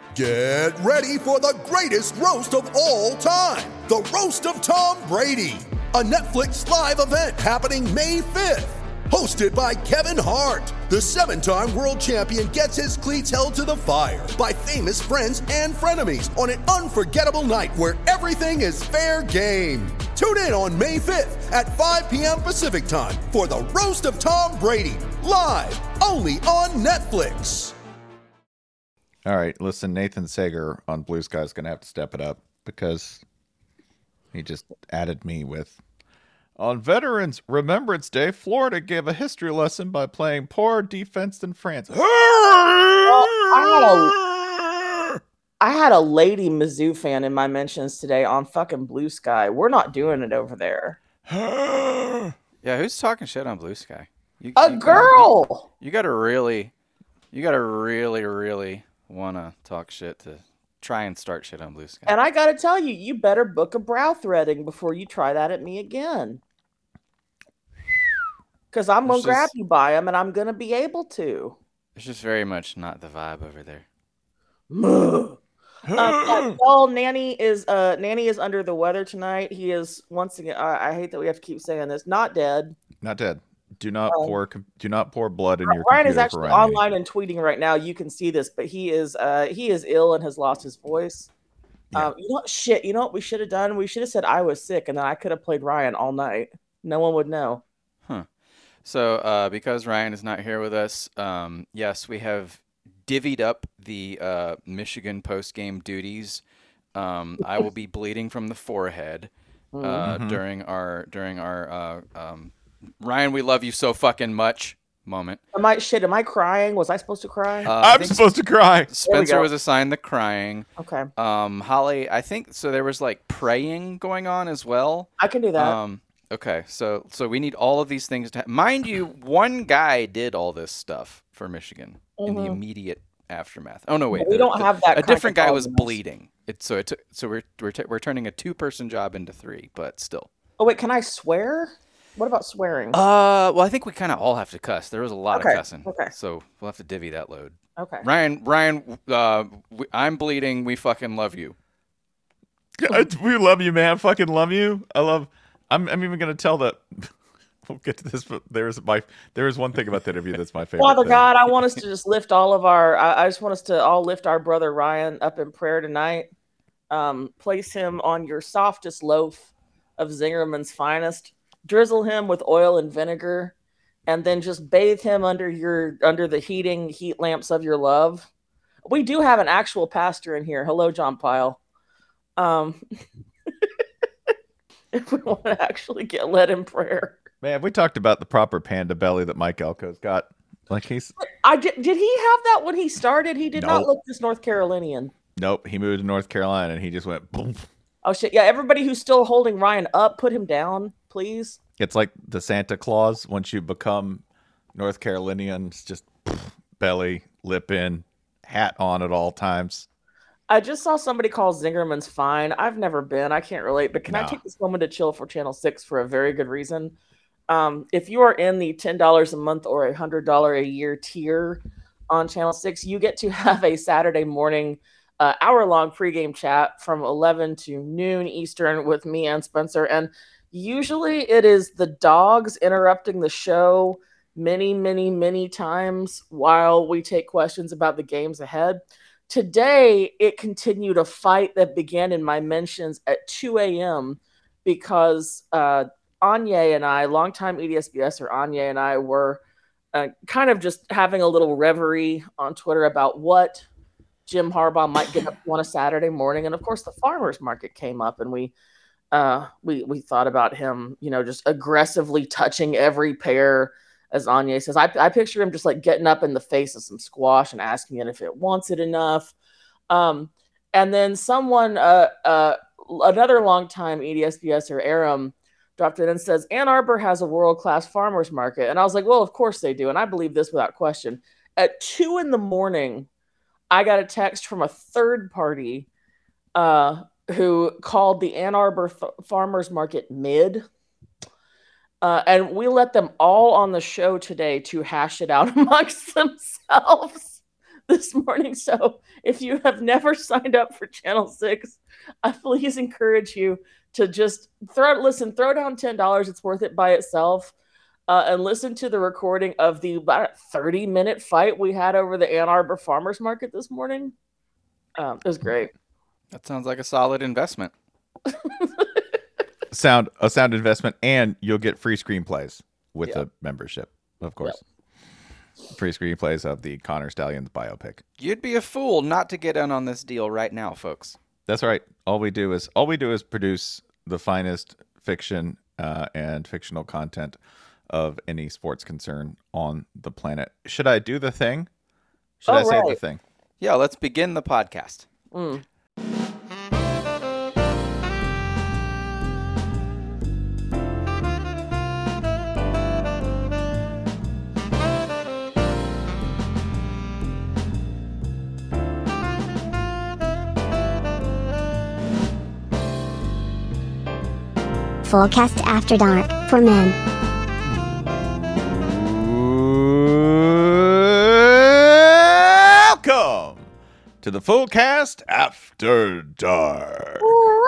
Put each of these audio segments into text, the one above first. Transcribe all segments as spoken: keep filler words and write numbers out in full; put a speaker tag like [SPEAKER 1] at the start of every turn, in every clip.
[SPEAKER 1] Get ready for the greatest roast of all time, the Roast of Tom Brady, a Netflix live event happening May fifth. Hosted by Kevin Hart, the seven-time world champion gets his cleats held to the fire by famous friends and frenemies on an unforgettable night where everything is fair game. Tune in on May fifth at five p.m. Pacific time for the Roast of Tom Brady, live only on Netflix.
[SPEAKER 2] All right, listen, Nathan Sager on Blue Sky is going to have to step it up because he just added me with... On Veterans Remembrance Day, Florida gave a history lesson by playing poor defense in France.
[SPEAKER 3] Well, I, had a, I had a lady Mizzou fan in my mentions today on fucking Blue Sky. We're not doing it over there.
[SPEAKER 4] Yeah, who's talking shit on Blue Sky? You,
[SPEAKER 3] a
[SPEAKER 4] you
[SPEAKER 3] girl!
[SPEAKER 4] Gotta, you, you gotta really, you gotta really, really want to talk shit to try and start shit on Blue Sky.
[SPEAKER 3] And I gotta tell you, you better book a brow threading before you try that at me again. Because I'm going to grab you by them, and I'm going to be able to.
[SPEAKER 4] It's just very much not the vibe over there.
[SPEAKER 3] uh, well, Nanny is uh, Nanny is under the weather tonight. He is, once again, I, I hate that we have to keep saying this, not dead.
[SPEAKER 2] Not dead. Do not um, pour do not pour blood in your
[SPEAKER 3] Ryan
[SPEAKER 2] computer.
[SPEAKER 3] Is actually
[SPEAKER 2] for Ryan
[SPEAKER 3] online and tweeting right now. You can see this, but he is uh, he is ill and has lost his voice. Yeah. Um, you know what? Shit. You know what we should have done? We should have said I was sick, and then I could have played Ryan all night. No one would know.
[SPEAKER 4] Huh. So, uh, because Ryan is not here with us, um, yes, we have divvied up the uh, Michigan post-game duties. Um, I will be bleeding from the forehead uh, mm-hmm. during our during our uh, um, Ryan, we love you so fucking much moment.
[SPEAKER 3] Am I shit? Am I crying? Was I supposed to cry?
[SPEAKER 2] Uh, I'm supposed to cry.
[SPEAKER 4] Spencer was assigned the crying.
[SPEAKER 3] Okay.
[SPEAKER 4] Um, Holly, I think so. There was like praying going on as well.
[SPEAKER 3] I can do that.
[SPEAKER 4] Um. Okay, so so we need all of these things to ha- mind you. One guy did all this stuff for Michigan mm-hmm. in the immediate aftermath. Oh no, wait,
[SPEAKER 3] we
[SPEAKER 4] the,
[SPEAKER 3] don't
[SPEAKER 4] the,
[SPEAKER 3] have that.
[SPEAKER 4] A different guy was bleeding. It so it took, so we're we're t- we're turning a two person job into three, but still.
[SPEAKER 3] Oh wait, can I swear? What about swearing?
[SPEAKER 4] Uh, well, I think we kind of all have to cuss. There was a lot
[SPEAKER 3] okay.
[SPEAKER 4] of cussing.
[SPEAKER 3] Okay.
[SPEAKER 4] So we'll have to divvy that load.
[SPEAKER 3] Okay.
[SPEAKER 4] Ryan, Ryan, uh, we, I'm bleeding. We fucking love you.
[SPEAKER 2] We love you, man. Fucking love you. I love. I'm I'm even gonna tell that. We'll get to this, but there's my there is one thing about the interview that's my favorite.
[SPEAKER 3] Father
[SPEAKER 2] thing.
[SPEAKER 3] God, I want us to just lift all of our. I, I just want us to all lift our brother Ryan up in prayer tonight. Um, place him on your softest loaf of Zingerman's finest. Drizzle him with oil and vinegar, and then just bathe him under your under the heating heat lamps of your love. We do have an actual pastor in here. Hello, John Pyle. Um. If we want to actually get led in prayer.
[SPEAKER 2] Man, we talked about the proper panda belly that Mike Elko's got. Like he's
[SPEAKER 3] I did did he have that when he started? He did
[SPEAKER 2] nope.
[SPEAKER 3] not look this North Carolinian.
[SPEAKER 2] Nope. He moved to North Carolina and he just went boom.
[SPEAKER 3] Oh shit. Yeah, everybody who's still holding Ryan up, put him down, please.
[SPEAKER 2] It's like the Santa Claus. Once you become North Carolinian, it's just belly, lip in, hat on at all times.
[SPEAKER 3] I just saw somebody call Zingerman's fine. I've never been. I can't relate. But can no. I take this moment to chill for Channel six for a very good reason? Um, if you are in the ten dollars a month or a one hundred dollars a year tier on Channel six, you get to have a Saturday morning uh, hour-long pregame chat from eleven to noon Eastern with me and Spencer. And usually it is the dogs interrupting the show many, many, many times while we take questions about the games ahead. Today, it continued a fight that began in my mentions at two a.m. because uh, Anya and I, longtime E D S B S or Anya and I, were uh, kind of just having a little reverie on Twitter about what Jim Harbaugh might get up to on a Saturday morning. And, of course, the farmers market came up, and we uh, we we thought about him, you know, just aggressively touching every pair. As Anya says, I, I picture him just like getting up in the face of some squash and asking it if it wants it enough. Um, and then someone, uh, uh, another longtime E D S B S or Aram, dropped it and says, Ann Arbor has a world-class farmers market. And I was like, well, of course they do. And I believe this without question. At two in the morning, I got a text from a third party uh, who called the Ann Arbor F- Farmers Market mid. Uh, and we let them all on the show today to hash it out amongst themselves. this morning. So if you have never signed up for Channel six, I please encourage you to just throw listen, throw down ten dollars. It's worth it by itself. Uh, and listen to the recording of the about thirty minute fight we had over the Ann Arbor Farmers Market this morning. Um, it was great.
[SPEAKER 4] That sounds like a solid investment.
[SPEAKER 2] sound a sound investment, and you'll get free screenplays with
[SPEAKER 3] Yep.
[SPEAKER 2] a membership, of course. Free screenplays of the Connor Stallions biopic.
[SPEAKER 4] You'd be a fool not to get in on this deal right now, folks.
[SPEAKER 2] That's right. All we do is all we do is produce the finest fiction uh, and fictional content of any sports concern on the planet. Should I do the thing? Should
[SPEAKER 3] Oh,
[SPEAKER 2] I say the
[SPEAKER 3] right.
[SPEAKER 2] thing?
[SPEAKER 4] Yeah, let's begin the podcast.
[SPEAKER 3] Mm.
[SPEAKER 5] Fullcast After Dark for men.
[SPEAKER 2] Welcome to the full cast After Dark.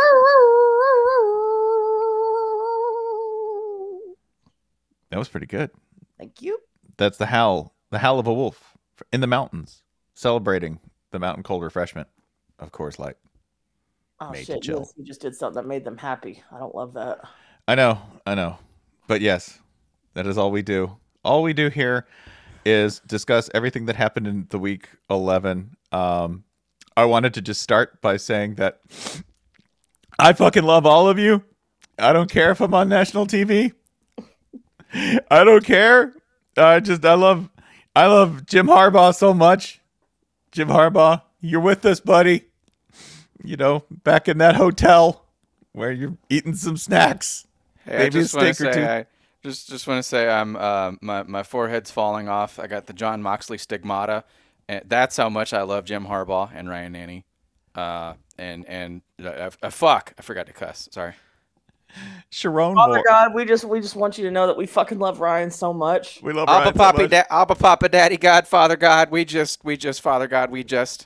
[SPEAKER 2] That was pretty good.
[SPEAKER 3] Thank you.
[SPEAKER 2] That's the howl, the howl of a wolf in the mountains, celebrating the mountain cold refreshment of Coors Light.
[SPEAKER 3] Oh
[SPEAKER 2] Made to
[SPEAKER 3] shit!
[SPEAKER 2] chill.
[SPEAKER 3] Yes, you just did something that made them happy. I don't love that.
[SPEAKER 2] I know, I know. But yes, that is all we do. All we do here is discuss everything that happened in the week eleven. Um, I wanted to just start by saying that I fucking love all of you. I don't care if I'm on national T V. I don't care. I just, I love, I love Jim Harbaugh so much. Jim Harbaugh, you're with us, buddy. You know, back in that hotel where you're eating some snacks.
[SPEAKER 4] Hey, I
[SPEAKER 2] Maybe a
[SPEAKER 4] just want to
[SPEAKER 2] steak or
[SPEAKER 4] say,
[SPEAKER 2] two.
[SPEAKER 4] I just just want to say, I'm uh, my my forehead's falling off. I got the John Moxley stigmata, and that's how much I love Jim Harbaugh and Ryan Nanny. Uh, and and uh, uh, fuck, I forgot to cuss. Sorry.
[SPEAKER 2] Sharon
[SPEAKER 3] Father
[SPEAKER 2] Moore.
[SPEAKER 3] God, we just we just want you to know that we fucking love Ryan so much.
[SPEAKER 2] We love
[SPEAKER 4] Abba
[SPEAKER 2] Ryan so
[SPEAKER 4] Papi,
[SPEAKER 2] much.
[SPEAKER 4] da- Abba Papa, Daddy God, Father God. We just we just Father God. We just.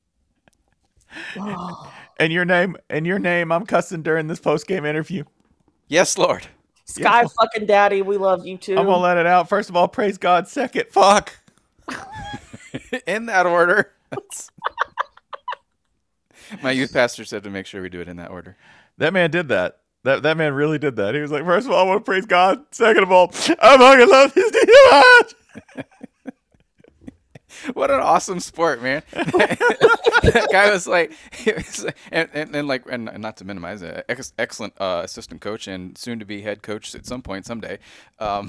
[SPEAKER 2] And your name, and your name, I'm cussing during this post game interview.
[SPEAKER 4] Yes, Lord.
[SPEAKER 3] Sky
[SPEAKER 2] Yes.
[SPEAKER 3] fucking daddy, we love you too.
[SPEAKER 2] I'm gonna let it out. First of all, praise God. Second, fuck.
[SPEAKER 4] In that order. My youth pastor said to make sure we do it in that order.
[SPEAKER 2] That man did that. That that man really did that. He was like, first of all, I want to praise God. Second of all, I fucking love his team.
[SPEAKER 4] What an awesome sport, man! That guy was like, he was, and, and and like, and not to minimize it, ex- excellent uh, assistant coach and soon to be head coach at some point someday. Um,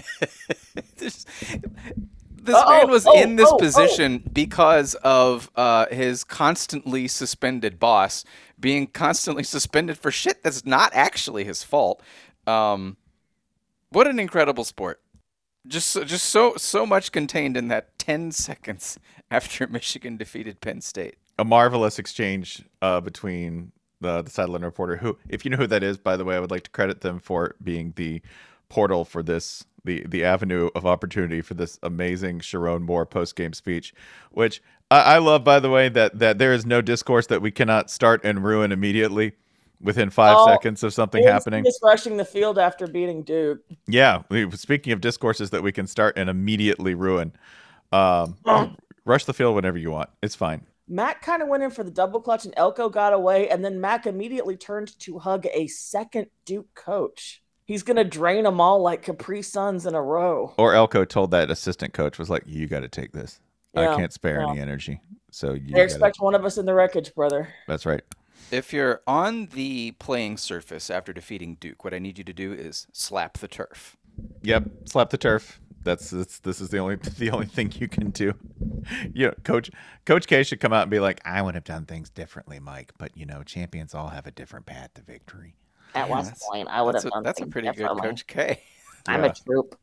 [SPEAKER 4] this this
[SPEAKER 3] Uh-oh,
[SPEAKER 4] man was
[SPEAKER 3] oh,
[SPEAKER 4] in this
[SPEAKER 3] oh, oh.
[SPEAKER 4] position because of uh, his constantly suspended boss being constantly suspended for shit that's not actually his fault. Um, what an incredible sport! Just, so- just so, so much contained in that ten seconds after Michigan defeated Penn State.
[SPEAKER 2] A marvelous exchange uh, between the the sideline reporter, who, if you know who that is, by the way, I would like to credit them for being the portal for this, the the avenue of opportunity for this amazing Sharon Moore post game speech, which I, I love. By the way, that that there is no discourse that we cannot start and ruin immediately within five
[SPEAKER 3] Oh,
[SPEAKER 2] seconds of something happening.
[SPEAKER 3] Just rushing the field after beating Duke.
[SPEAKER 2] Yeah, we, speaking of discourses that we can start and immediately ruin, um, rush the field whenever you want. It's fine.
[SPEAKER 3] Mac kind of went in for the double clutch and Elko got away, and then Mac immediately turned to hug a second Duke coach. He's going to drain them all like Capri Suns in a row.
[SPEAKER 2] Or Elko told that assistant coach, was like, you got to take this.
[SPEAKER 3] Yeah,
[SPEAKER 2] I can't spare
[SPEAKER 3] yeah.
[SPEAKER 2] any energy. So you
[SPEAKER 3] They
[SPEAKER 2] gotta...
[SPEAKER 3] expect one of us in the wreckage, brother.
[SPEAKER 2] That's right.
[SPEAKER 4] If you're on the playing surface after defeating Duke, what I need you to do is slap the turf.
[SPEAKER 2] Yep. Slap the turf. That's, that's this is the only the only thing you can do. You know, Coach Coach K should come out and be like, I would have done things differently, Mike. But you know, champions all have a different path to victory.
[SPEAKER 3] At
[SPEAKER 4] Yeah,
[SPEAKER 3] West
[SPEAKER 4] that's-
[SPEAKER 3] Point, I would
[SPEAKER 4] That's
[SPEAKER 3] have
[SPEAKER 4] a,
[SPEAKER 3] done
[SPEAKER 4] that's a
[SPEAKER 3] things
[SPEAKER 4] pretty good
[SPEAKER 3] differently.
[SPEAKER 4] Coach K.
[SPEAKER 3] I'm
[SPEAKER 2] Yeah.
[SPEAKER 3] a troop.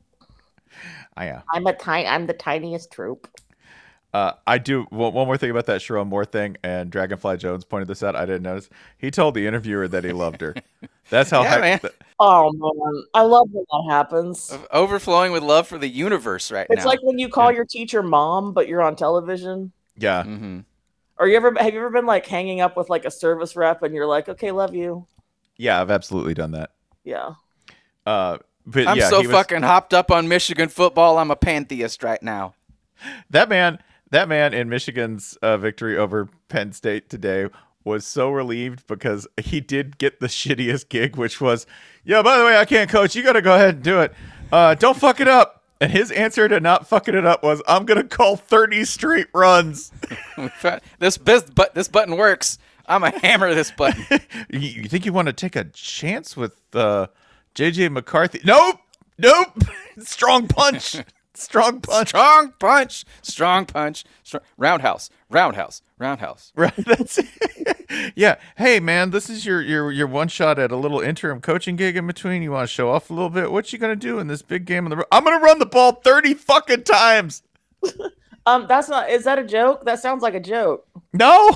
[SPEAKER 2] I uh,
[SPEAKER 3] I'm a tiny. I'm the tiniest troop.
[SPEAKER 2] Uh, I do one one more thing about that Sharon Moore thing, and Dragonfly Jones pointed this out. I didn't notice. He told the interviewer that he loved her. That's how.
[SPEAKER 4] Yeah,
[SPEAKER 2] hy-
[SPEAKER 4] man.
[SPEAKER 2] th-
[SPEAKER 3] Oh man, I love when that happens.
[SPEAKER 4] Overflowing with love for the universe right
[SPEAKER 3] It's
[SPEAKER 4] now.
[SPEAKER 3] like when you call
[SPEAKER 2] Yeah.
[SPEAKER 3] your teacher mom, but you're on television.
[SPEAKER 2] Yeah.
[SPEAKER 4] Mm-hmm.
[SPEAKER 3] Or you ever have you ever been like hanging up with like a service rep and you're like, okay, love you.
[SPEAKER 2] Yeah, I've absolutely done that.
[SPEAKER 3] Yeah.
[SPEAKER 2] Uh, but
[SPEAKER 4] I'm
[SPEAKER 2] yeah,
[SPEAKER 4] so
[SPEAKER 2] he was,
[SPEAKER 4] fucking hopped up on Michigan football. I'm a pantheist right now.
[SPEAKER 2] that man. That man in Michigan's uh, victory over Penn State today was so relieved because he did get the shittiest gig, which was, yeah, by the way, I can't coach. You got to go ahead and do it. Uh, don't fuck it up. And his answer to not fucking it up was, I'm going to call thirty straight runs.
[SPEAKER 4] this, this, but, this button works. I'm going to hammer this button.
[SPEAKER 2] you, you think you want to take a chance with uh, J J McCarthy? Nope. Nope. Strong punch. Strong punch.
[SPEAKER 4] Strong punch. Strong punch. Strong... Roundhouse. Roundhouse. Roundhouse.
[SPEAKER 2] Right. That's it. Yeah. Hey, man, this is your, your, your one shot at a little interim coaching gig in between. You want to show off a little bit? What you going to do in this big game on the road? I'm going to run the ball thirty fucking times.
[SPEAKER 3] um, that's not, is that a joke? That sounds like a joke.
[SPEAKER 2] No.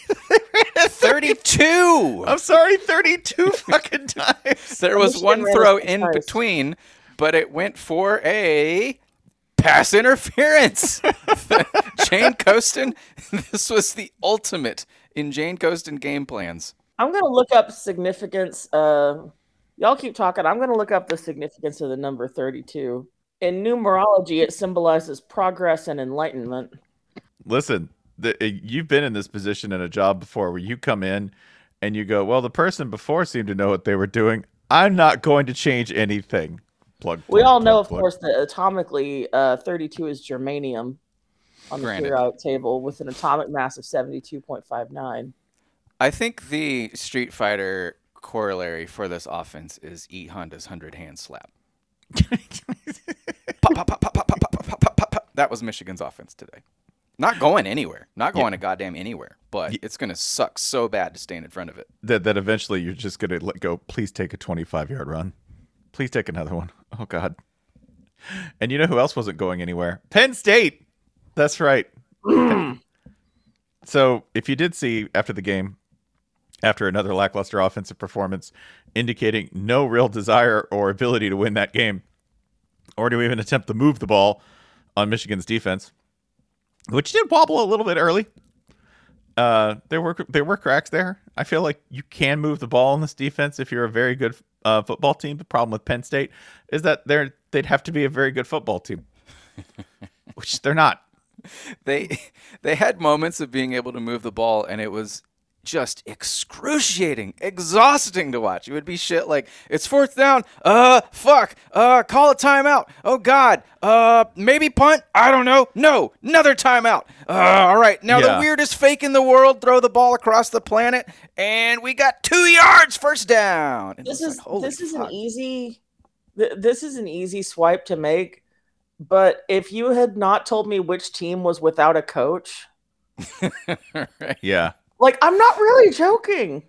[SPEAKER 4] thirty-two.
[SPEAKER 2] I'm sorry. thirty-two fucking times.
[SPEAKER 4] There was one throw in between, but it went for a pass interference. Jane Coaston, this was the ultimate in Jane Coaston game plans.
[SPEAKER 3] I'm going to look up significance. Uh, y'all keep talking. I'm going to look up the significance of the number thirty-two. In numerology, it symbolizes progress and enlightenment.
[SPEAKER 2] Listen, the, you've been in this position in a job before where you come in and you go, well, the person before seemed to know what they were doing. I'm not going to change anything. Plug, plug,
[SPEAKER 3] we all
[SPEAKER 2] plug,
[SPEAKER 3] know, of
[SPEAKER 2] plug.
[SPEAKER 3] course, that atomically, uh, thirty-two is germanium on the
[SPEAKER 4] Granted.
[SPEAKER 3] periodic table with an atomic mass of seventy-two point five nine.
[SPEAKER 4] I think the Street Fighter corollary for this offense is eat Honda's hundred hand slap. Pop, pop, pop, pop, pop, pop, pop, pop, pop, pop. That was Michigan's offense today. Not going anywhere. Not going
[SPEAKER 2] Yeah.
[SPEAKER 4] to goddamn anywhere. But
[SPEAKER 2] Yeah.
[SPEAKER 4] it's going to suck so bad to stand in front of it.
[SPEAKER 2] That, that eventually you're just going to let go. Please take a twenty-five yard run. Please take another one. Oh, God. And you know who else wasn't going anywhere? Penn State. That's right. So if you did see after the game, after another lackluster offensive performance, indicating no real desire or ability to win that game, or to even attempt to move the ball on Michigan's defense, which did wobble a little bit early. Uh, there were there were cracks there. I feel like you can move the ball in this defense if you're a very good uh, football team. The problem with Penn State is that they're they'd have to be a very good football team, which they're not.
[SPEAKER 4] They they had moments of being able to move the ball, and it was just excruciating, exhausting to watch. It would be shit like, it's fourth down, uh, fuck, uh, call a timeout, oh god, uh, maybe punt, I don't know, no, another timeout, uh, all right, now
[SPEAKER 2] Yeah.
[SPEAKER 4] the weirdest fake in the world, throw the ball across the planet, and we got two yards, first down. And
[SPEAKER 3] This
[SPEAKER 4] it's
[SPEAKER 3] is
[SPEAKER 4] like, holy
[SPEAKER 3] this is
[SPEAKER 4] fuck.
[SPEAKER 3] an ezy th- this is an easy swipe to make, but if you had not told me which team was without a coach,
[SPEAKER 4] Right.
[SPEAKER 2] Yeah.
[SPEAKER 3] like I'm not really joking.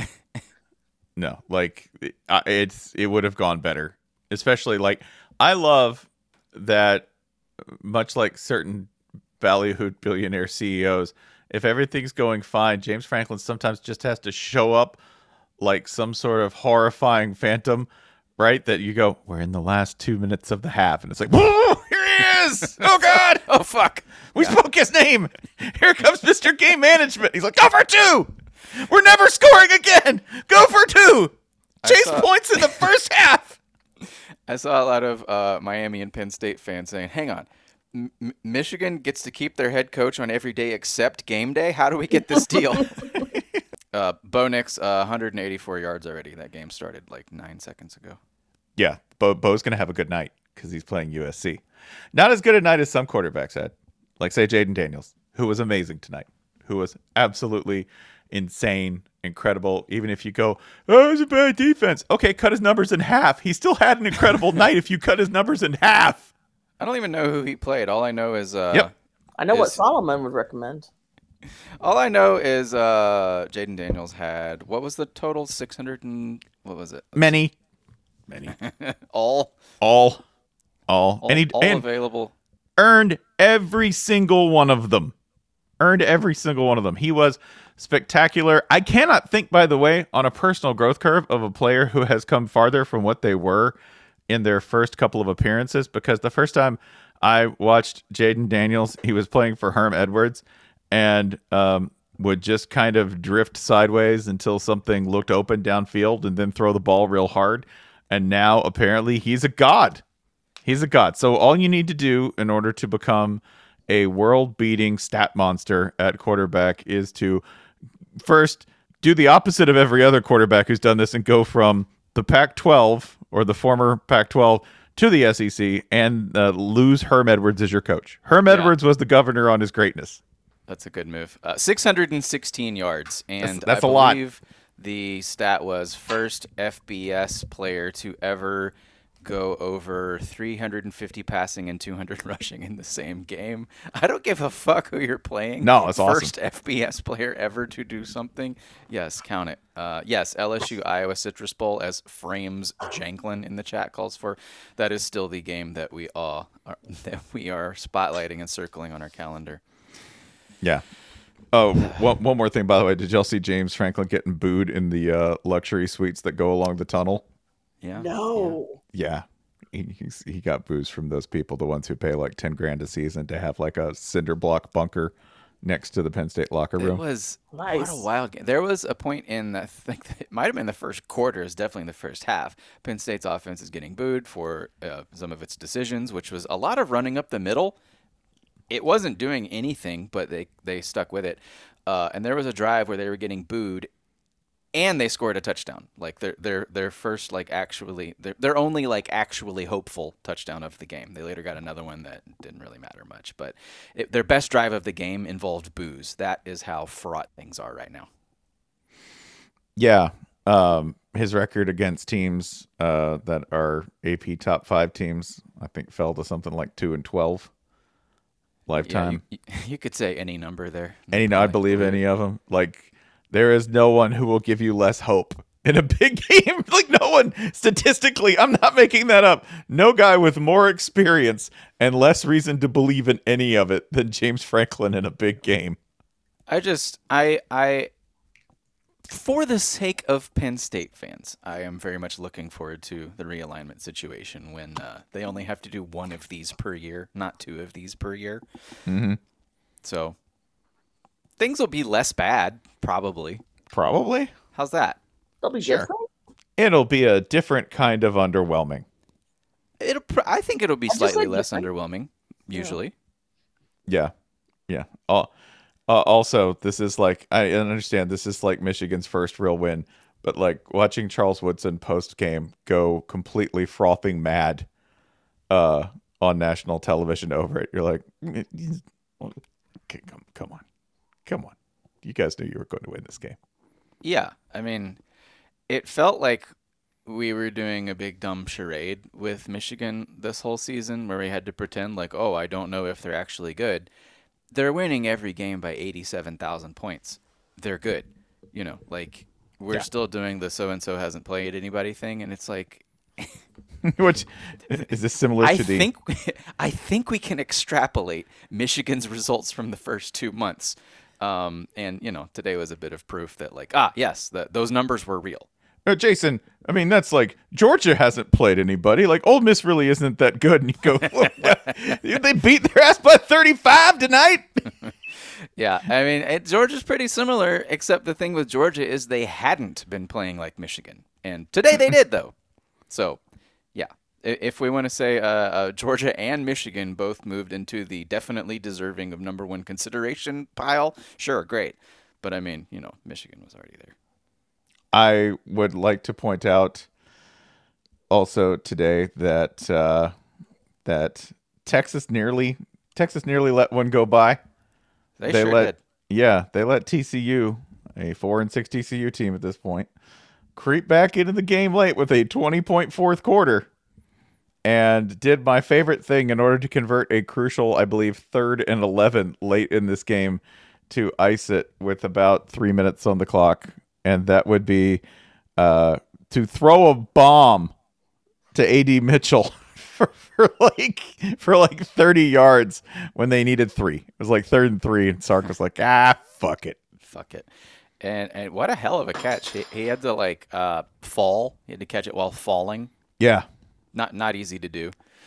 [SPEAKER 2] No, like it- I- it's it would have gone better. Especially like I love that, much like certain ballyhooed billionaire C E Os, if everything's going fine, James Franklin sometimes just has to show up like some sort of horrifying phantom, right? That you go, we're in the last two minutes of the half, and it's like, whoa, here he is! Oh God!
[SPEAKER 4] Oh fuck,
[SPEAKER 2] We spoke his name. Here comes Mister Game Management. He's like, go for two. We're never scoring again. Go for two. Chase
[SPEAKER 4] saw-
[SPEAKER 2] points in the first half.
[SPEAKER 4] I saw a lot of uh, Miami and Penn State fans saying, hang on, M- M- Michigan gets to keep their head coach on every day except game day? How do we get this deal? uh, Bo Nix, uh, one hundred eighty-four yards already. That game started like nine seconds ago.
[SPEAKER 2] Yeah, Bo, Bo's going to have a good night because he's playing U S C. Not as good a night as some quarterbacks had. Like, say, Jaden Daniels, who was amazing tonight, who was absolutely insane, incredible. Even if you go, oh, it was a bad defense. Okay, cut his numbers in half. He still had an incredible night if you cut his numbers in half.
[SPEAKER 4] I don't even know who he played. All I know is uh,
[SPEAKER 2] Yep.
[SPEAKER 3] I know what
[SPEAKER 4] Is-
[SPEAKER 3] Solomon would recommend.
[SPEAKER 4] all I know is uh, Jaden Daniels had, what was the total? six hundred and what was it?
[SPEAKER 2] Many. Many.
[SPEAKER 4] all
[SPEAKER 2] All. All.
[SPEAKER 4] all,
[SPEAKER 2] and he
[SPEAKER 4] all
[SPEAKER 2] and
[SPEAKER 4] available.
[SPEAKER 2] earned every single one of them. Earned every single one of them. He was spectacular. I cannot think, by the way, on a personal growth curve of a player who has come farther from what they were in their first couple of appearances, because the first time I watched Jaden Daniels, he was playing for Herm Edwards, and um, would just kind of drift sideways until something looked open downfield and then throw the ball real hard. And now apparently he's a god. He's a god. So all you need to do in order to become a world-beating stat monster at quarterback is to first do the opposite of every other quarterback who's done this and go from the Pac twelve or the former Pac twelve to the S E C and uh, lose Herm Edwards as your coach. Herm
[SPEAKER 4] Yeah.
[SPEAKER 2] Edwards was the governor on his greatness.
[SPEAKER 4] That's a good move. Uh, six hundred sixteen yards, and
[SPEAKER 2] That's- that's
[SPEAKER 4] I
[SPEAKER 2] a lot.
[SPEAKER 4] believe the stat was first F B S player to ever go over three hundred fifty passing and two hundred rushing in the same game. I don't give a fuck who you're playing.
[SPEAKER 2] No, it's awesome.
[SPEAKER 4] First F B S player ever to do something. Yes, count it. Uh, yes, L S U Iowa Citrus Bowl, as Frames Janklin in the chat calls for. That is still the game that we all are, that we are spotlighting and circling on our calendar.
[SPEAKER 2] Yeah. Oh, one, one more thing, by the way. Did y'all see James Franklin getting booed in the uh, luxury suites that go along the tunnel?
[SPEAKER 4] Yeah.
[SPEAKER 3] No.
[SPEAKER 2] Yeah. He, he's, he got boos from those people, the ones who pay like ten grand a season to have like a cinder block bunker next to the Penn State locker
[SPEAKER 4] It
[SPEAKER 2] room.
[SPEAKER 4] was
[SPEAKER 3] Nice.
[SPEAKER 4] quite a wild game. There was a point in, I think it might have been the first quarter, is definitely in the first half. Penn State's offense is getting booed for uh, some of its decisions, which was a lot of running up the middle. It wasn't doing anything, but they, they stuck with it. Uh, and there was a drive where they were getting booed, and they scored a touchdown. Like their their their first like actually their their only like actually hopeful touchdown of the game. They later got another one that didn't really matter much, but it, their best drive of the game involved boos. That is how fraught things are right now.
[SPEAKER 2] Yeah. Um, his record against teams uh, that are A P top five teams, I think, fell to something like two and twelve lifetime.
[SPEAKER 4] Yeah, you, you could say any number there.
[SPEAKER 2] Any, I believe any of them. Like, there is no one who will give you less hope in a big game. Like, no one, statistically, I'm not making that up. No guy with more experience and less reason to believe in any of it than James Franklin in a big game.
[SPEAKER 4] I just, I, I, for the sake of Penn State fans, I am very much looking forward to the realignment situation when uh, they only have to do one of these per year, not two of these per year.
[SPEAKER 2] Mm-hmm.
[SPEAKER 4] So things will be less bad, probably.
[SPEAKER 2] Probably.
[SPEAKER 4] How's that?
[SPEAKER 3] They'll be
[SPEAKER 4] Sure.
[SPEAKER 3] different.
[SPEAKER 2] It'll be a different kind of underwhelming.
[SPEAKER 4] It'll. Pr- I think it'll be
[SPEAKER 3] I just
[SPEAKER 4] slightly
[SPEAKER 3] like
[SPEAKER 4] less
[SPEAKER 3] different.
[SPEAKER 4] underwhelming. Usually,
[SPEAKER 2] Yeah. Yeah. Uh, uh, also, this is like, I understand this is like Michigan's first real win, but like watching Charles Woodson post game go completely frothing mad uh, on national television over it. You're like, "Mm, okay, come, come on. Come on. You guys knew you were going to win this game.
[SPEAKER 4] yeah. I mean, it felt like we were doing a big dumb charade with Michigan this whole season, where we had to pretend like, oh, I don't know if they're actually good. They're winning every game by eighty-seven thousand points. They're good. You know, like we're
[SPEAKER 2] Yeah.
[SPEAKER 4] still doing the so and so hasn't played anybody thing, and it's like,
[SPEAKER 2] Which is this similar
[SPEAKER 4] I
[SPEAKER 2] to the
[SPEAKER 4] think I think we can extrapolate Michigan's results from the first two months. Um, and you know, today was a bit of proof that, like, ah, yes, that those numbers were real.
[SPEAKER 2] Uh, Jason, I mean, that's like Georgia hasn't played anybody. Like, Ole Miss really isn't that good. And you go, they beat their ass by thirty-five tonight.
[SPEAKER 4] Yeah, I mean, it, Georgia's pretty similar, except the thing with Georgia is they hadn't been playing like Michigan, and today they did, though. So, yeah, i- if we want to say uh, uh, Georgia and Michigan both moved into the definitely deserving of number one consideration pile, sure, great. But I mean, you know, Michigan was already there.
[SPEAKER 2] I would like to point out also today that uh, that Texas nearly Texas nearly let one go by.
[SPEAKER 4] They,
[SPEAKER 2] They
[SPEAKER 4] sure
[SPEAKER 2] let
[SPEAKER 4] did.
[SPEAKER 2] yeah, they let T C U, a four and six T C U team at this point, creep back into the game late with a twenty point fourth quarter, and did my favorite thing in order to convert a crucial, I believe, third and eleven late in this game to ice it with about three minutes on the clock, and that would be uh, to throw a bomb to A D Mitchell. For, for like for like thirty yards when they needed three. It was like third and three, and Sark was like, ah, fuck it.
[SPEAKER 4] Fuck it. And and what a hell of a catch. He, he had to like uh, fall. He had to catch it while falling.
[SPEAKER 2] Yeah.
[SPEAKER 4] Not not easy to do.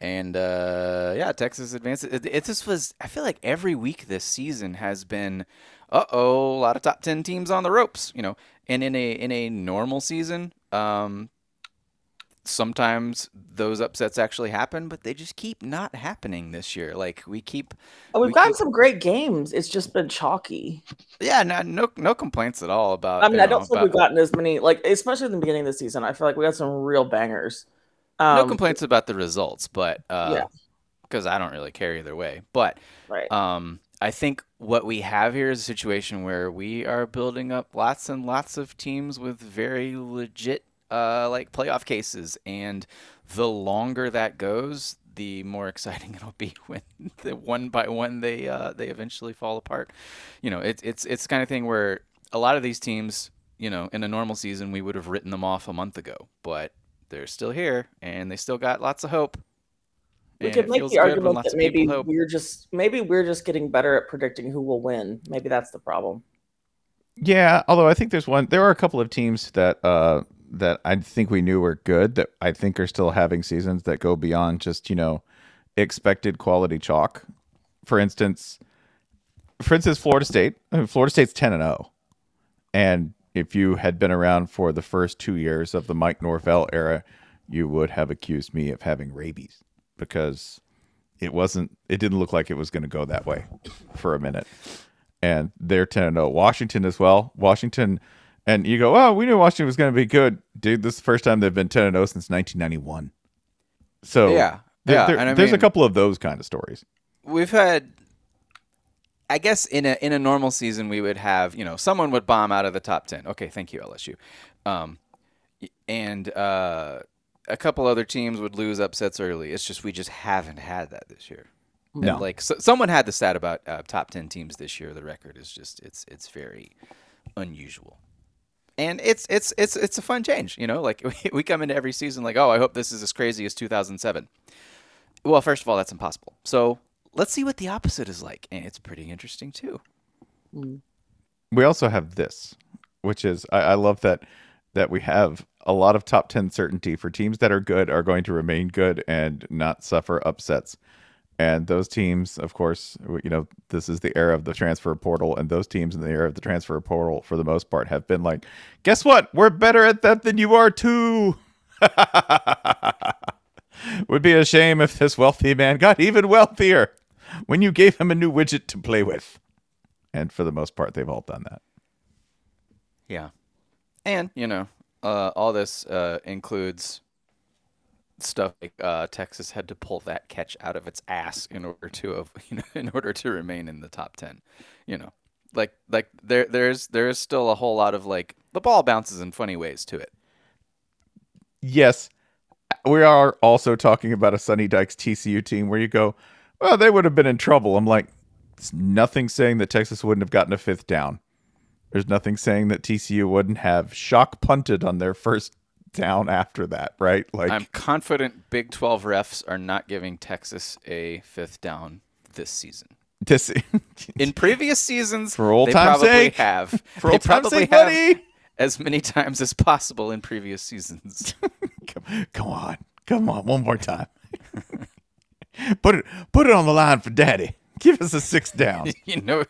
[SPEAKER 4] And uh, yeah, Texas advances. It, it just was. I feel like every week this season has been, uh oh, a lot of top ten teams on the ropes. You know, and in a in a normal season, um, sometimes those upsets actually happen, but they just keep not happening this year. Like we keep.
[SPEAKER 3] Oh, we've
[SPEAKER 4] we
[SPEAKER 3] gotten
[SPEAKER 4] keep,
[SPEAKER 3] some great games. It's just been chalky.
[SPEAKER 4] Yeah, no, no, no complaints at all about.
[SPEAKER 3] I mean,
[SPEAKER 4] you
[SPEAKER 3] I
[SPEAKER 4] know,
[SPEAKER 3] don't think
[SPEAKER 4] about,
[SPEAKER 3] we've gotten as many, like, especially in the beginning of the season. I feel like we got some real bangers. Um,
[SPEAKER 4] no complaints about the results, but uh,
[SPEAKER 3] Yeah.
[SPEAKER 4] because I don't really care either way. But
[SPEAKER 3] Right.
[SPEAKER 4] um, I think what we have here is a situation where we are building up lots and lots of teams with very legit, uh, like playoff cases, and the longer that goes, the more exciting it'll be when the one by one they uh, they eventually fall apart. You know, it's it's it's the kind of thing where a lot of these teams, you know, in a normal season we would have written them off a month ago, but they're still here and they still got lots of hope.
[SPEAKER 3] We
[SPEAKER 4] And
[SPEAKER 3] could
[SPEAKER 4] it
[SPEAKER 3] make
[SPEAKER 4] feels
[SPEAKER 3] the
[SPEAKER 4] good when
[SPEAKER 3] argument
[SPEAKER 4] lots
[SPEAKER 3] that
[SPEAKER 4] of people
[SPEAKER 3] maybe
[SPEAKER 4] hope.
[SPEAKER 3] we're just maybe we're just getting better at predicting who will win. Maybe that's the problem.
[SPEAKER 2] Yeah, although I think there's one. There are a couple of teams that uh, that I think we knew were good that I think are still having seasons that go beyond just you know expected quality chalk. For instance, for instance, Florida State. I mean, Florida State's ten and zero, and if you had been around for the first two years of the Mike Norvell era, you would have accused me of having rabies because it wasn't. It didn't look like it was going to go that way for a minute. And they're ten and oh. Washington as well. Washington, and you go, oh, we knew Washington was going to be good. Dude, this is the first time they've been ten and oh since nineteen ninety-one. So
[SPEAKER 4] Yeah,
[SPEAKER 2] there,
[SPEAKER 4] yeah,
[SPEAKER 2] there-
[SPEAKER 4] and I
[SPEAKER 2] there's a
[SPEAKER 4] mean-
[SPEAKER 2] couple of those kind of stories.
[SPEAKER 4] We've had, I guess, in a in a normal season, we would have, you know, someone would bomb out of the top ten. Okay, thank you, L S U. Um, and uh, a couple other teams would lose upsets early. It's just we just haven't had that this year.
[SPEAKER 2] No.
[SPEAKER 4] And like so, someone had the stat about uh, top ten teams this year. The record is just it's it's very unusual. And it's it's it's it's a fun change, you know. Like we, we come into every season like, oh, I hope this is as crazy as two thousand seven. Well, first of all, that's impossible. So let's see what the opposite is like, and it's pretty interesting too.
[SPEAKER 2] We also have this, which is I, I love that that we have a lot of top ten certainty for teams that are good are going to remain good and not suffer upsets. And those teams, of course, you know, this is the era of the transfer portal, and those teams in the era of the transfer portal, for the most part, have been like, guess what? We're better at that than you are too. Would be a shame if this wealthy man got even wealthier when you gave him a new widget to play with. And for the most part, they've all done that.
[SPEAKER 4] Yeah, and you know, uh, all this uh, includes stuff like uh, Texas had to pull that catch out of its ass in order to, uh, you know, in order to remain in the top ten. You know, like like there there's there's still a whole lot of like the ball bounces in funny ways to it.
[SPEAKER 2] Yes, we are also talking about a Sonny Dykes T C U team where you go, well, they would have been in trouble. I'm like, there's nothing saying that Texas wouldn't have gotten a fifth down. There's nothing saying that T C U wouldn't have shock punted on their first down after that, right? Like,
[SPEAKER 4] I'm confident Big twelve refs are not giving Texas a fifth down this season.
[SPEAKER 2] this,
[SPEAKER 4] In previous seasons,
[SPEAKER 2] For old
[SPEAKER 4] they
[SPEAKER 2] time's
[SPEAKER 4] probably
[SPEAKER 2] sake.
[SPEAKER 4] have.
[SPEAKER 2] For
[SPEAKER 4] they
[SPEAKER 2] old time's
[SPEAKER 4] probably
[SPEAKER 2] sake,
[SPEAKER 4] have
[SPEAKER 2] buddy.
[SPEAKER 4] as many times as possible in previous seasons.
[SPEAKER 2] come, come on, come on, one more time. put it, put it on the line for Daddy. Give us a sixth down.
[SPEAKER 4] You know,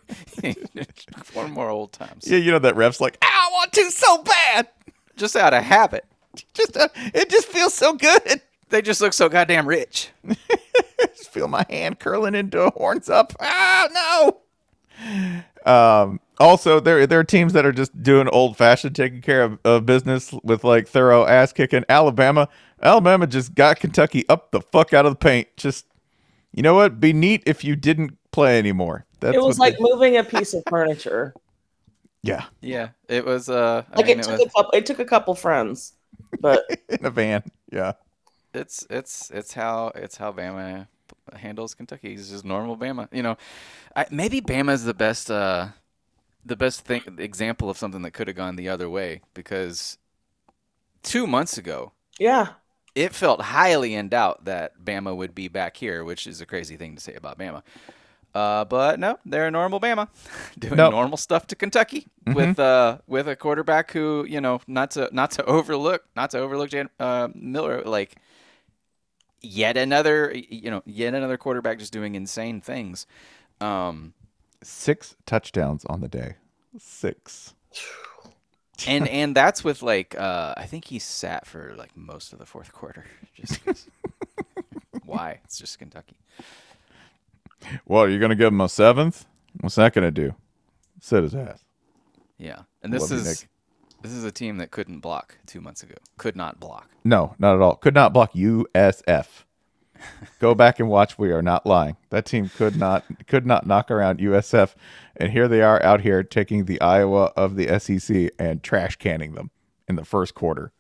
[SPEAKER 4] one more old times.
[SPEAKER 2] Yeah, you know that ref's like, I want to so bad.
[SPEAKER 4] Just out of habit.
[SPEAKER 2] Just, uh, it just feels so good.
[SPEAKER 4] They just look so goddamn rich.
[SPEAKER 2] Just feel my hand curling into a horns up. Ah, no. Um, also, there there are teams that are just doing old fashioned taking care of, of business with like thorough ass kicking. Alabama, Alabama just got Kentucky up the fuck out of the paint. Just, you know what? Be neat if you didn't play anymore. That's
[SPEAKER 3] It was
[SPEAKER 2] what
[SPEAKER 3] like
[SPEAKER 2] they-
[SPEAKER 3] moving a piece of furniture.
[SPEAKER 2] yeah,
[SPEAKER 4] Yeah, it was. Uh, I
[SPEAKER 3] Like
[SPEAKER 4] mean,
[SPEAKER 3] it
[SPEAKER 4] it
[SPEAKER 3] took
[SPEAKER 4] was,
[SPEAKER 3] a couple. It took a couple friends, but
[SPEAKER 2] in a van. Yeah,
[SPEAKER 4] it's it's it's how it's how Bama handles Kentucky. It's just normal Bama. You know, I, maybe Bama is the best uh, the best thing example of something that could have gone the other way, because two months ago
[SPEAKER 3] yeah,
[SPEAKER 4] it felt highly in doubt that Bama would be back here, which is a crazy thing to say about Bama. Uh, but no, they're a normal Bama, doing
[SPEAKER 2] Nope.
[SPEAKER 4] normal stuff to Kentucky with uh with a quarterback who, you know, not to not to overlook not to overlook Jan, uh, Miller. Like, yet another, you know, yet another quarterback just doing insane things. Um,
[SPEAKER 2] Six touchdowns on the day. Six.
[SPEAKER 4] and and that's with like uh, I think he sat for like most of the fourth quarter. Just 'cause. Why? It's just Kentucky.
[SPEAKER 2] Well, you're gonna give him a seventh? What's that gonna do? Sit his ass.
[SPEAKER 4] Yeah, and this
[SPEAKER 2] Love you,
[SPEAKER 4] is
[SPEAKER 2] Nick.
[SPEAKER 4] this is a team that couldn't block two months ago. Could not block.
[SPEAKER 2] No, not at all. Could not block U S F. Go back and watch. We are not lying. That team could not could not knock around U S F, and here they are out here taking the Iowa of the S E C and trash canning them in the first quarter.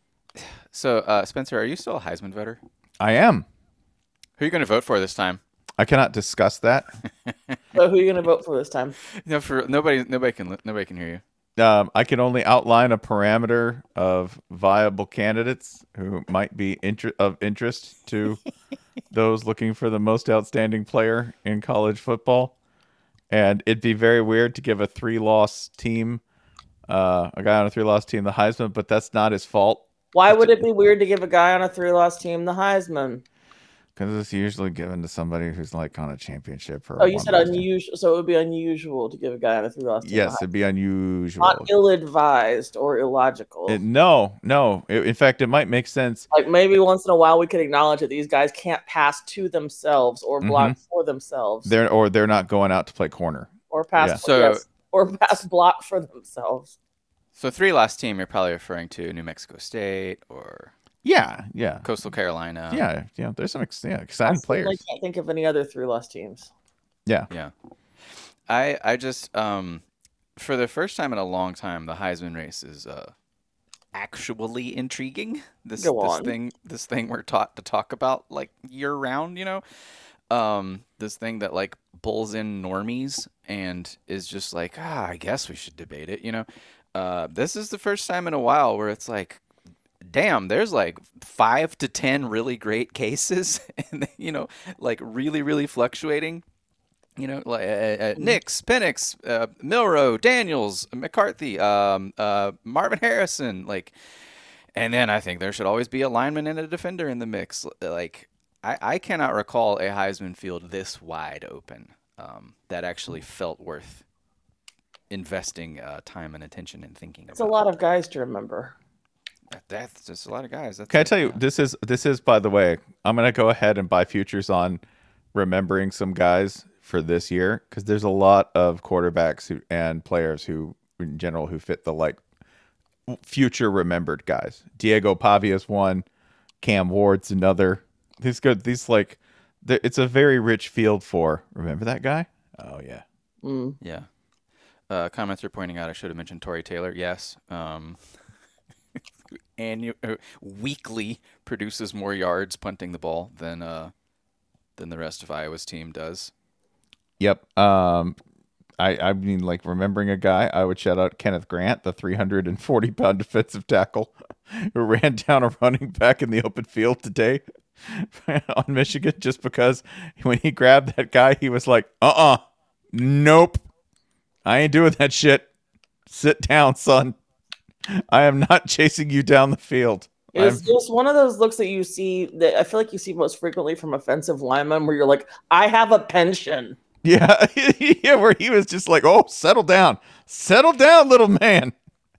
[SPEAKER 4] So, uh, Spencer, are you still a Heisman voter?
[SPEAKER 2] I am.
[SPEAKER 4] Who are you going to vote for this time?
[SPEAKER 2] I cannot discuss that.
[SPEAKER 3] So who are you going to vote for this time?
[SPEAKER 4] No, for nobody. Nobody can. li- Nobody can hear you.
[SPEAKER 2] Um, I can only outline a parameter of viable candidates who might be inter- of interest to those looking for the most outstanding player in college football. And it'd be very weird to give a three-loss team, uh, a guy on a three-loss team, the Heisman, but that's not his fault
[SPEAKER 3] Why would it be weird to give a guy on a three-loss team the Heisman?
[SPEAKER 2] because it's usually given to somebody who's like on a championship. Or
[SPEAKER 3] Oh,
[SPEAKER 2] a
[SPEAKER 3] you said
[SPEAKER 2] one-loss team.
[SPEAKER 3] unusual, so it would be unusual to give a guy on a three-loss team.
[SPEAKER 2] Yes,
[SPEAKER 3] the
[SPEAKER 2] it'd be unusual.
[SPEAKER 3] Heisman. Not ill-advised or illogical.
[SPEAKER 2] It- no, no. It- in fact, it might make sense.
[SPEAKER 3] Like maybe once in a while we could acknowledge that these guys can't pass to themselves or block for themselves,
[SPEAKER 2] They're or they're not going out to play corner.
[SPEAKER 3] or pass
[SPEAKER 2] yeah.
[SPEAKER 4] So-
[SPEAKER 3] yes, or pass block for themselves.
[SPEAKER 4] So, three last team, you're probably referring to New Mexico State or
[SPEAKER 2] Yeah, yeah,
[SPEAKER 4] Coastal Carolina.
[SPEAKER 2] yeah, yeah. There's some ex- yeah,
[SPEAKER 3] I
[SPEAKER 2] exciting
[SPEAKER 3] certainly
[SPEAKER 2] players.
[SPEAKER 3] can't think of any other three-loss teams.
[SPEAKER 2] Yeah,
[SPEAKER 4] Yeah. I I just um for the first time in a long time, the Heisman race is uh actually intriguing. This
[SPEAKER 3] Go
[SPEAKER 4] this
[SPEAKER 3] on.
[SPEAKER 4] thing this thing we're taught to talk about like year round, you know. Um this thing that like bulls in normies and is just like, ah, I guess we should debate it, you know. Uh this is the first time in a while where it's like, damn, there's like five to ten really great cases, and you know, like really, really fluctuating. You know, like uh, uh, Nix, Penix, uh, Milrow, Daniels, McCarthy, um, uh, Marvin Harrison, like, and then I think there should always be a lineman and a defender in the mix. Like, I, I cannot recall a Heisman field this wide open um, that actually felt worth investing uh, time and attention and thinking
[SPEAKER 3] It's a
[SPEAKER 4] about.
[SPEAKER 3] lot of guys to remember.
[SPEAKER 4] That, that's just a lot of guys. That's
[SPEAKER 2] can I
[SPEAKER 4] it,
[SPEAKER 2] tell you
[SPEAKER 4] yeah.
[SPEAKER 2] this is this is by the way, I'm gonna go ahead and buy futures on remembering some guys for this year because there's a lot of quarterbacks who, and players who in general who fit the like future remembered guys. Diego Pavia's one, Cam Ward's another. These good. These like, th- it's a very rich field for. Remember that guy? Oh yeah.
[SPEAKER 3] Mm.
[SPEAKER 4] Yeah. Uh, comments are pointing out I should have mentioned Torrey Taylor. Yes. Um, and uh, weekly produces more yards punting the ball than uh, than the rest of Iowa's team does.
[SPEAKER 2] Yep. Um, I I mean, like remembering a guy, I would shout out Kenneth Grant, the three hundred forty pound defensive tackle who ran down a running back in the open field today on Michigan, just because when he grabbed that guy, he was like, "Uh uh, nope, I ain't doing that shit. Sit down, son. I am not chasing you down the field."
[SPEAKER 3] It's
[SPEAKER 2] I'm-
[SPEAKER 3] just one of those looks that you see that I feel like you see most frequently from offensive linemen where you're like, I have a pension.
[SPEAKER 2] Yeah, yeah, where he was just like, "Oh, settle down, settle down, little man.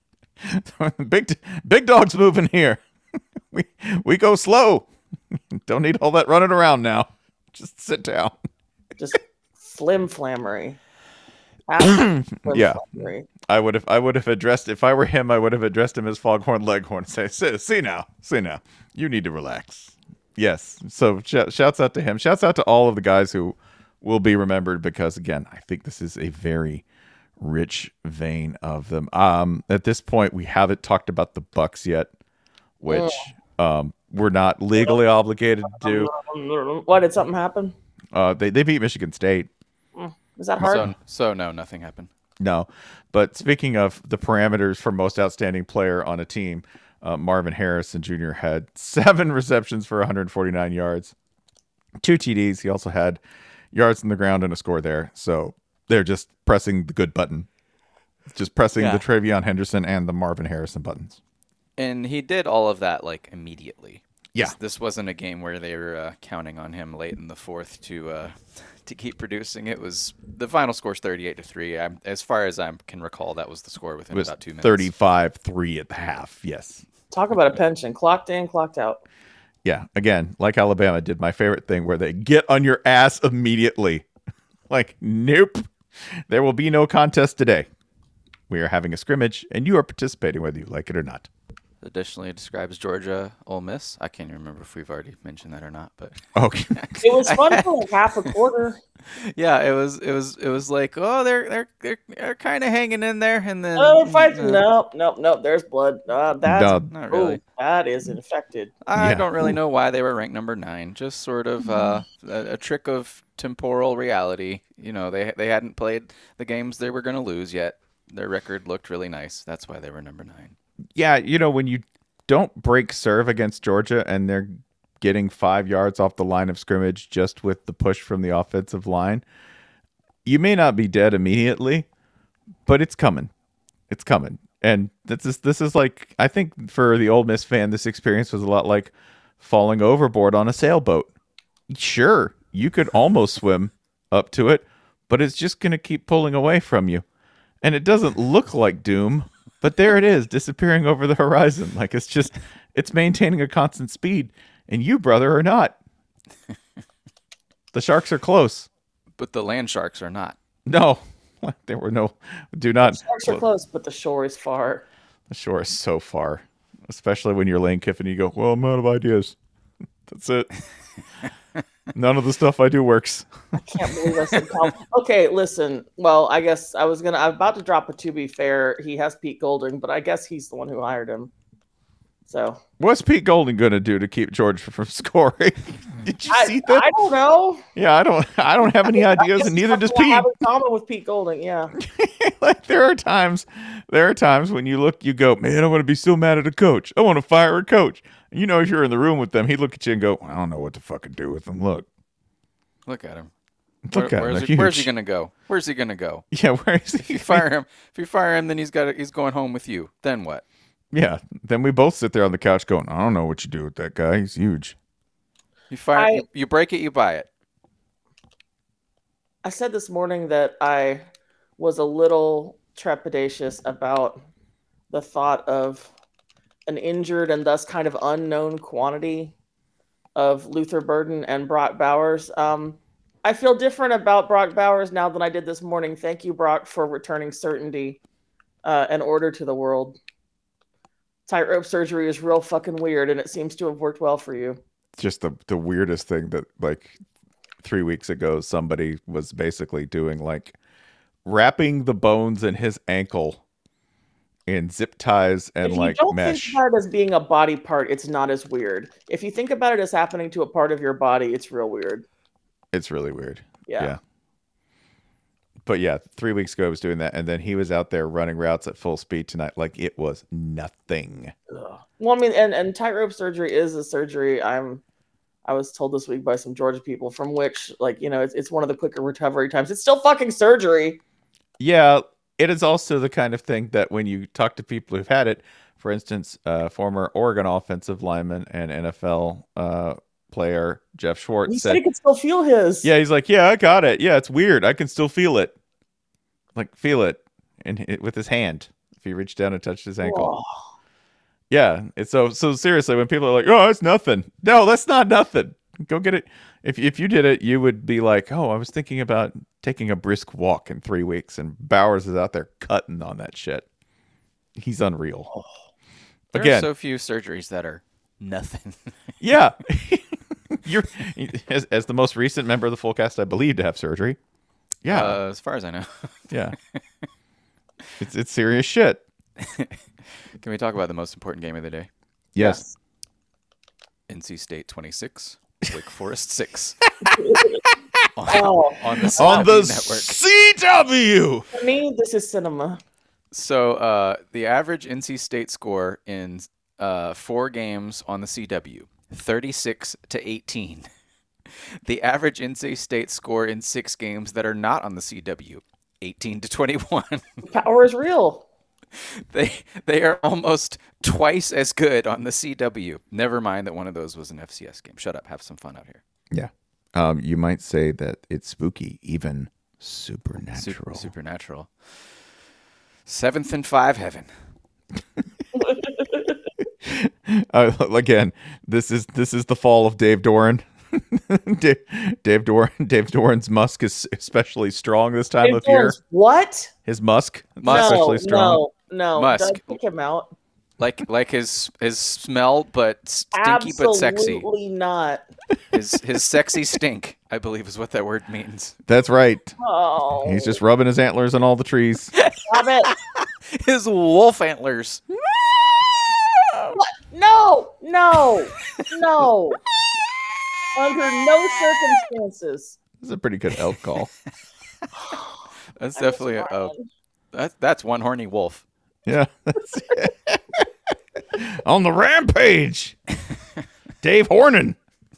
[SPEAKER 2] big, big dog's moving here. we we go slow. Don't need all that running around now. Just sit down."
[SPEAKER 3] Just flim flammery. Flim
[SPEAKER 2] Yeah.
[SPEAKER 3] flammery.
[SPEAKER 2] I would have, I would have addressed if I were him. I would have addressed him as Foghorn Leghorn. And say, see, see now, see now, you need to relax. Yes. So sh- shouts out to him. Shouts out to all of the guys who will be remembered because again, I think this is a very rich vein of them. Um, at this point, we haven't talked about the Bucks yet, which um, we're not legally obligated to do.
[SPEAKER 3] Why did something happen?
[SPEAKER 2] Uh, they they beat Michigan State.
[SPEAKER 3] Is that hard?
[SPEAKER 4] So so no, nothing happened.
[SPEAKER 2] No, but speaking of the parameters for most outstanding player on a team, uh, Marvin Harrison Junior had seven receptions for one hundred forty-nine yards, two T Ds. He also had yards in the ground and a score there. So they're just pressing the good button, just pressing
[SPEAKER 4] Yeah.
[SPEAKER 2] the Travion Henderson and the Marvin Harrison buttons.
[SPEAKER 4] And he did all of that like immediately.
[SPEAKER 2] Yeah.
[SPEAKER 4] This, this wasn't a game where they were uh, counting on him late in the fourth to uh, to keep producing. It was the final score's thirty-eight to three. I'm, as far as I can recall, that was the score within
[SPEAKER 2] It was
[SPEAKER 4] about two minutes.
[SPEAKER 2] thirty-five three at the half. Yes.
[SPEAKER 3] Talk about a pension. Clocked in, clocked out.
[SPEAKER 2] Yeah. Again, like Alabama did my favorite thing where they get on your ass immediately. Like, nope. There will be no contest today. We are having a scrimmage, and you are participating whether you like it or not.
[SPEAKER 4] Additionally, it describes Georgia Ole Miss. I can't remember if we've already mentioned that or not, but
[SPEAKER 2] Okay.
[SPEAKER 3] It was fun for like half a quarter.
[SPEAKER 4] yeah, it was it was it was like, oh, they're they're they're, they're kind of hanging in there, and then
[SPEAKER 3] Oh, they're fighting.
[SPEAKER 4] uh,
[SPEAKER 3] Nope, nope, nope. There's blood. Uh, that's
[SPEAKER 2] No.
[SPEAKER 4] not really.
[SPEAKER 3] ooh, that is infected.
[SPEAKER 4] I
[SPEAKER 2] Yeah.
[SPEAKER 4] don't really know why they were ranked number nine. Just sort of uh, a, a trick of temporal reality. You know, they they hadn't played the games they were going to lose yet. Their record looked really nice. That's why they were number nine.
[SPEAKER 2] Yeah, you know, when you don't break serve against Georgia and they're getting five yards off the line of scrimmage just with the push from the offensive line, you may not be dead immediately, but it's coming. It's coming. And this is this is like, I think for the Ole Miss fan, this experience was a lot like falling overboard on a sailboat. Sure, you could almost swim up to it, but it's just going to keep pulling away from you. And it doesn't look like doom, but there it is, disappearing over the horizon. Like it's just, it's maintaining a constant speed. And you, brother, are not. The sharks are close.
[SPEAKER 4] But the land sharks are not.
[SPEAKER 2] No, there were no, do not.
[SPEAKER 3] Sharks are close, but the shore is far.
[SPEAKER 2] The shore is so far, especially when you're Lane Kiffin. You go, well, I'm out of ideas. That's it. None of the stuff I do works.
[SPEAKER 3] I can't believe I said Cal. Okay, listen. Well, I guess I was gonna. I'm about to drop a. To be fair, he has Pete Golding, but I guess he's the one who hired him. So
[SPEAKER 2] What's Pete Golding going to do to keep Georgia from scoring? Did you
[SPEAKER 3] I,
[SPEAKER 2] see that?
[SPEAKER 3] I don't know.
[SPEAKER 2] Yeah, I don't. I don't have any ideas, and neither does
[SPEAKER 3] I
[SPEAKER 2] Pete.
[SPEAKER 3] have in common with Pete Golding. Yeah.
[SPEAKER 2] Like there are times, there are times when you look, you go, man, I want to be so mad at a coach. I want to fire a coach. And you know, if you're in the room with them, he'd look at you and go, I don't know what to fucking do with them. Look,
[SPEAKER 4] Look at him.
[SPEAKER 2] look
[SPEAKER 4] Where-
[SPEAKER 2] at
[SPEAKER 4] where's,
[SPEAKER 2] him.
[SPEAKER 4] he, where's he
[SPEAKER 2] Huge.
[SPEAKER 4] gonna go? Where's he gonna go?
[SPEAKER 2] Yeah, where is
[SPEAKER 4] If
[SPEAKER 2] he?
[SPEAKER 4] you fire him, if you fire him, then he's got he's going home with you. Then what?
[SPEAKER 2] Yeah. Then we both sit there on the couch going, I don't know what you do with that guy. He's huge.
[SPEAKER 4] You fire,
[SPEAKER 3] I-
[SPEAKER 4] you, you break it, you buy it.
[SPEAKER 3] I said this morning that I was a little trepidatious about the thought of an injured and thus kind of unknown quantity of Luther Burden and Brock Bowers. Um, I feel different about Brock Bowers now than I did this morning. Thank you, Brock, for returning certainty uh, and order to the world. Tightrope surgery is real fucking weird, and it seems to have worked well for you.
[SPEAKER 2] Just the, the weirdest thing that, like, three weeks ago, somebody was basically doing, like, wrapping the bones in his ankle in zip ties and,
[SPEAKER 3] If you
[SPEAKER 2] like,
[SPEAKER 3] don't
[SPEAKER 2] mesh.
[SPEAKER 3] think about it as being a body part, it's not as weird. If you think about it as happening to a part of your body, it's real weird.
[SPEAKER 2] It's really weird.
[SPEAKER 3] Yeah.
[SPEAKER 2] Yeah. But yeah, three weeks ago I was doing that, and then he was out there running routes at full speed tonight, like it was nothing.
[SPEAKER 3] Ugh. Well, I mean, and, and tightrope surgery is a surgery. I'm, I was told this week by some Georgia people, from which, like, you know, it's it's one of the quicker recovery times. It's still fucking surgery.
[SPEAKER 2] Yeah, it is also the kind of thing that when you talk to people who've had it, for instance, uh, former Oregon offensive lineman and N F L uh, player Jeff Schwartz
[SPEAKER 3] He
[SPEAKER 2] said,
[SPEAKER 3] said he could still feel his.
[SPEAKER 2] "Yeah, he's like, yeah, I got it. Yeah, it's weird. I can still feel it, like feel it, and it, with his hand if he reached down and touched his ankle."
[SPEAKER 3] Oh.
[SPEAKER 2] Yeah, it's so so seriously when people are like, "Oh, it's nothing." No, that's not nothing. Go get it. If if you did it, you would be like, "Oh, I was thinking about taking a brisk walk in three weeks," and Bowers is out there cutting on that shit. He's unreal.
[SPEAKER 4] There
[SPEAKER 2] Again,
[SPEAKER 4] are so few surgeries that are nothing.
[SPEAKER 2] yeah. You're as as the most recent member of the full cast, I believe, to have surgery. Yeah,
[SPEAKER 4] Uh, as far as I know.
[SPEAKER 2] yeah. It's it's serious shit.
[SPEAKER 4] Can we talk about the most important game of the day?
[SPEAKER 2] Yes.
[SPEAKER 4] N C State twenty-six, Wake Forest six. on,
[SPEAKER 3] Oh.
[SPEAKER 4] on the
[SPEAKER 2] On the
[SPEAKER 4] C W network.
[SPEAKER 2] C W.
[SPEAKER 3] For me, this is cinema.
[SPEAKER 4] So uh, the average N C State score in uh, four games on the C W, thirty-six to eighteen. The average N C State score in six games that are not on the C W, eighteen to twenty-one.
[SPEAKER 3] Power is real.
[SPEAKER 4] They they are almost twice as good on the C W. Never mind that one of those was an F C S game. Shut up. Have some fun out here.
[SPEAKER 2] Yeah. Um, you might say that it's spooky, even supernatural.
[SPEAKER 4] Super, supernatural. Seventh and five heaven.
[SPEAKER 2] uh, again, this is this is the fall of Dave Doran. Dave, Dave Doran. Dave Doran's musk is especially strong this time
[SPEAKER 3] Dave
[SPEAKER 2] of
[SPEAKER 3] Doran's
[SPEAKER 2] year.
[SPEAKER 3] What?
[SPEAKER 2] His musk,
[SPEAKER 4] Musk.
[SPEAKER 2] especially
[SPEAKER 3] No,
[SPEAKER 2] strong.
[SPEAKER 3] no, no.
[SPEAKER 4] Musk.
[SPEAKER 3] Doug, kick him out.
[SPEAKER 4] Like like his his smell, but stinky but sexy.
[SPEAKER 3] Absolutely not.
[SPEAKER 4] His his sexy stink, I believe, is what that word means.
[SPEAKER 2] That's right.
[SPEAKER 3] Oh,
[SPEAKER 2] He's just rubbing his antlers on all the trees.
[SPEAKER 3] stop it.
[SPEAKER 4] His wolf antlers.
[SPEAKER 3] What? No, no, no. Under no circumstances.
[SPEAKER 2] This is a pretty good elk call.
[SPEAKER 4] That's
[SPEAKER 3] I
[SPEAKER 4] definitely a,
[SPEAKER 3] just
[SPEAKER 4] a
[SPEAKER 3] ran.
[SPEAKER 4] that's that's one horny wolf.
[SPEAKER 2] Yeah. That's it. On the rampage, Dave Hornan.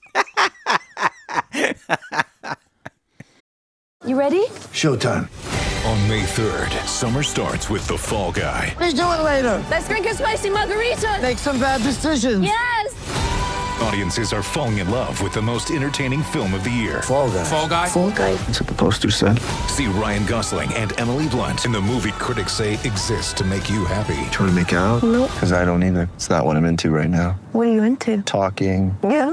[SPEAKER 6] You ready?
[SPEAKER 7] Showtime.
[SPEAKER 8] On May third, summer starts with The Fall Guy.
[SPEAKER 7] Let's do it later.
[SPEAKER 6] Let's drink a spicy margarita.
[SPEAKER 7] Make some bad decisions.
[SPEAKER 6] Yes.
[SPEAKER 8] Audiences are falling in love with the most entertaining film of the year.
[SPEAKER 7] Fall guy.
[SPEAKER 8] Fall Guy?
[SPEAKER 6] Fall guy.
[SPEAKER 7] That's what the poster said.
[SPEAKER 8] See Ryan Gosling and Emily Blunt in the movie critics say exists to make you happy.
[SPEAKER 7] Trying to make it out?
[SPEAKER 6] Nope.
[SPEAKER 7] Because I don't either. It's not what I'm into right now.
[SPEAKER 6] What are you into?
[SPEAKER 7] Talking.
[SPEAKER 6] Yeah.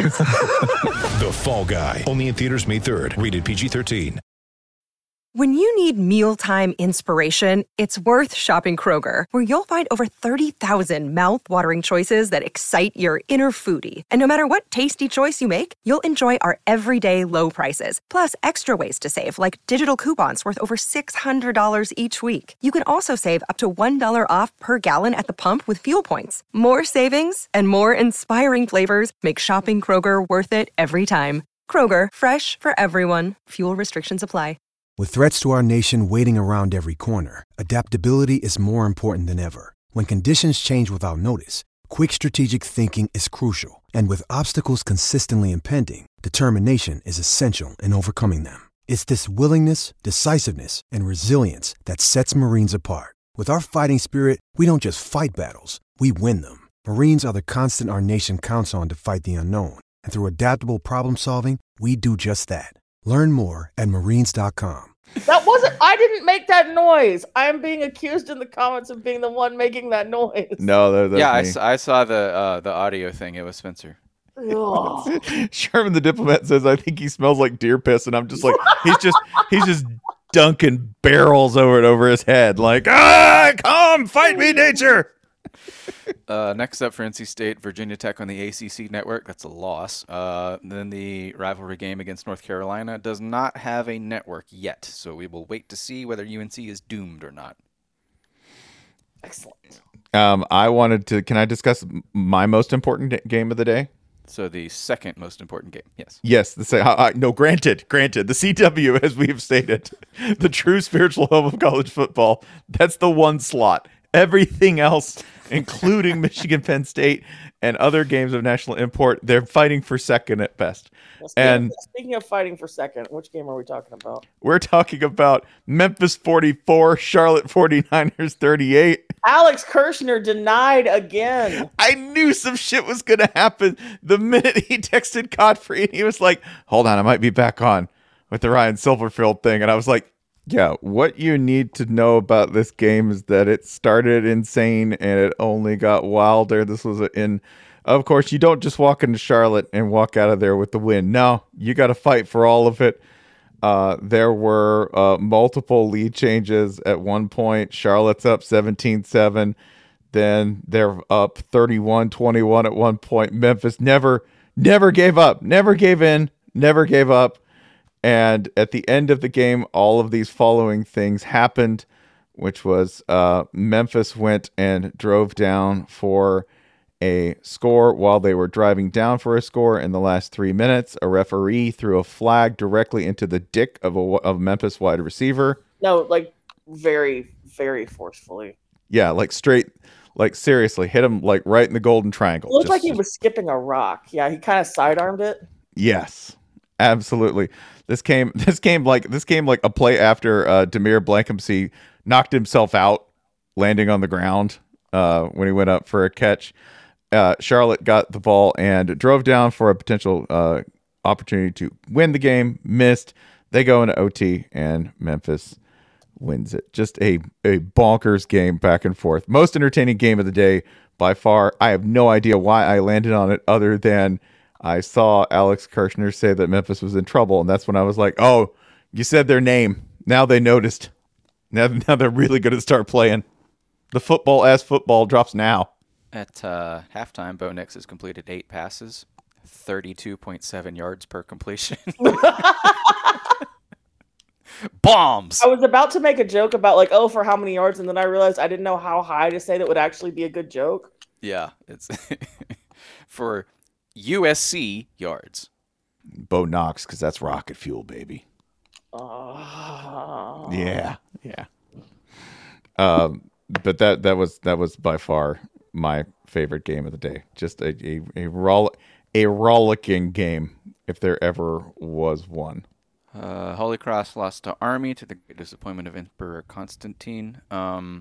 [SPEAKER 8] The Fall Guy. Only in theaters May third. Rated P G thirteen.
[SPEAKER 9] When you need mealtime inspiration, it's worth shopping Kroger, where you'll find over thirty thousand mouth-watering choices that excite your inner foodie. And no matter what tasty choice you make, you'll enjoy our everyday low prices, plus extra ways to save, like digital coupons worth over six hundred dollars each week. You can also save up to one dollar off per gallon at the pump with fuel points. More savings and more inspiring flavors make shopping Kroger worth it every time. Kroger, fresh for everyone. Fuel restrictions apply.
[SPEAKER 10] With threats to our nation waiting around every corner, adaptability is more important than ever. When conditions change without notice, quick strategic thinking is crucial. And with obstacles consistently impending, determination is essential in overcoming them. It's this willingness, decisiveness, and resilience that sets Marines apart. With our fighting spirit, we don't just fight battles, we win them. Marines are the constant our nation counts on to fight the unknown. And through adaptable problem solving, we do just that. Learn more at marines dot com.
[SPEAKER 3] That wasn't. I didn't make that noise. I am being accused in the comments of being the one making that noise.
[SPEAKER 2] No, that, that's
[SPEAKER 4] yeah, I,
[SPEAKER 2] me.
[SPEAKER 4] s- I saw the uh, the audio thing. It was Spencer.
[SPEAKER 3] Ugh.
[SPEAKER 2] Sherman the diplomat says, "I think he smells like deer piss," and I'm just like, he's just he's just dunking barrels over it over his head, like, ah, come fight me, nature.
[SPEAKER 4] Uh, next up for N C State, Virginia Tech on the A C C network. That's a loss. Uh, then the rivalry game against North Carolina does not have a network yet, so we will wait to see whether U N C is doomed or not.
[SPEAKER 3] Excellent.
[SPEAKER 2] Um, I wanted to. Can I discuss my most important d- game of the day?
[SPEAKER 4] So the second most important game, yes.
[SPEAKER 2] Yes, the say. Uh, no, granted, granted. The C W, as we have stated, the true spiritual home of college football. That's the one slot. Everything else, including Michigan, Penn State, and other games of national import, they're fighting for second at best.
[SPEAKER 3] Well, speaking,
[SPEAKER 2] And
[SPEAKER 3] speaking of fighting for second, which game are we talking about?
[SPEAKER 2] we're talking about Memphis forty-four, Charlotte forty-niners thirty-eight.
[SPEAKER 3] Alex Kirshner denied again.
[SPEAKER 2] I knew some shit was going to happen the minute he texted Godfrey, and he was like, hold on, I might be back on with the Ryan Silverfield thing. And I was like, yeah, what you need to know about this game is that it started insane and it only got wilder. This was in, of course, you don't just walk into Charlotte and walk out of there with the win. No, you got to fight for all of it. Uh, there were uh, multiple lead changes at one point. Charlotte's up seventeen seven. Then they're up thirty-one twenty-one at one point. Memphis never, never gave up, never gave in, never gave up. And at the end of the game, all of these following things happened, which was uh, Memphis went and drove down for a score while they were driving down for a score in the last three minutes. A referee threw a flag directly into the dick of a of Memphis wide receiver.
[SPEAKER 3] No, like very, very forcefully.
[SPEAKER 2] Yeah, like straight, like seriously, hit him like right in the golden triangle.
[SPEAKER 3] It looked
[SPEAKER 2] Just-
[SPEAKER 3] like he was skipping a rock. Yeah, he kind of sidearmed it.
[SPEAKER 2] Yes, absolutely. This came, this came like this came like a play after uh, Demir Blankensee knocked himself out, landing on the ground uh, when he went up for a catch. Uh, Charlotte got the ball and drove down for a potential uh, opportunity to win the game. Missed. They go into O T, and Memphis wins it. Just a, a bonkers game back and forth. Most entertaining game of the day by far. I have no idea why I landed on it other than I saw Alex Kirshner say that Memphis was in trouble, and that's when I was like, oh, you said their name. Now they noticed. Now, now they're really going to start playing. The football as football drops now.
[SPEAKER 4] At uh, halftime, Bo Nix has completed eight passes, thirty-two point seven yards per completion. Bombs!
[SPEAKER 3] I was about to make a joke about, like, oh, for how many yards, and then I realized I didn't know how high to say that would actually be a good joke.
[SPEAKER 4] Yeah, it's for U S C yards.
[SPEAKER 2] Bo Knox, because that's rocket fuel, baby.
[SPEAKER 3] Oh.
[SPEAKER 2] Yeah, yeah. Um, but that that was that was by far my favorite game of the day. Just a a a, roll, a rollicking game, if there ever was one.
[SPEAKER 4] Uh, Holy Cross lost to Army to the great disappointment of Emperor Constantine. Um,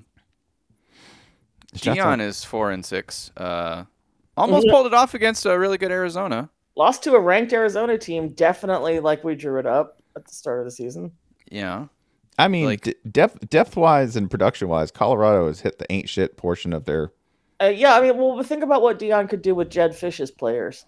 [SPEAKER 4] Dion is four and six. Uh, almost pulled it off against a really good Arizona.
[SPEAKER 3] Lost to a ranked Arizona team, definitely like we drew it up at the start of the season.
[SPEAKER 4] Yeah.
[SPEAKER 2] I mean,
[SPEAKER 4] Like-
[SPEAKER 2] d- depth depth wise and production wise, Colorado has hit the ain't shit portion of their.
[SPEAKER 3] Uh, yeah, I mean, well, think about what Dion could do with Jed Fish's players.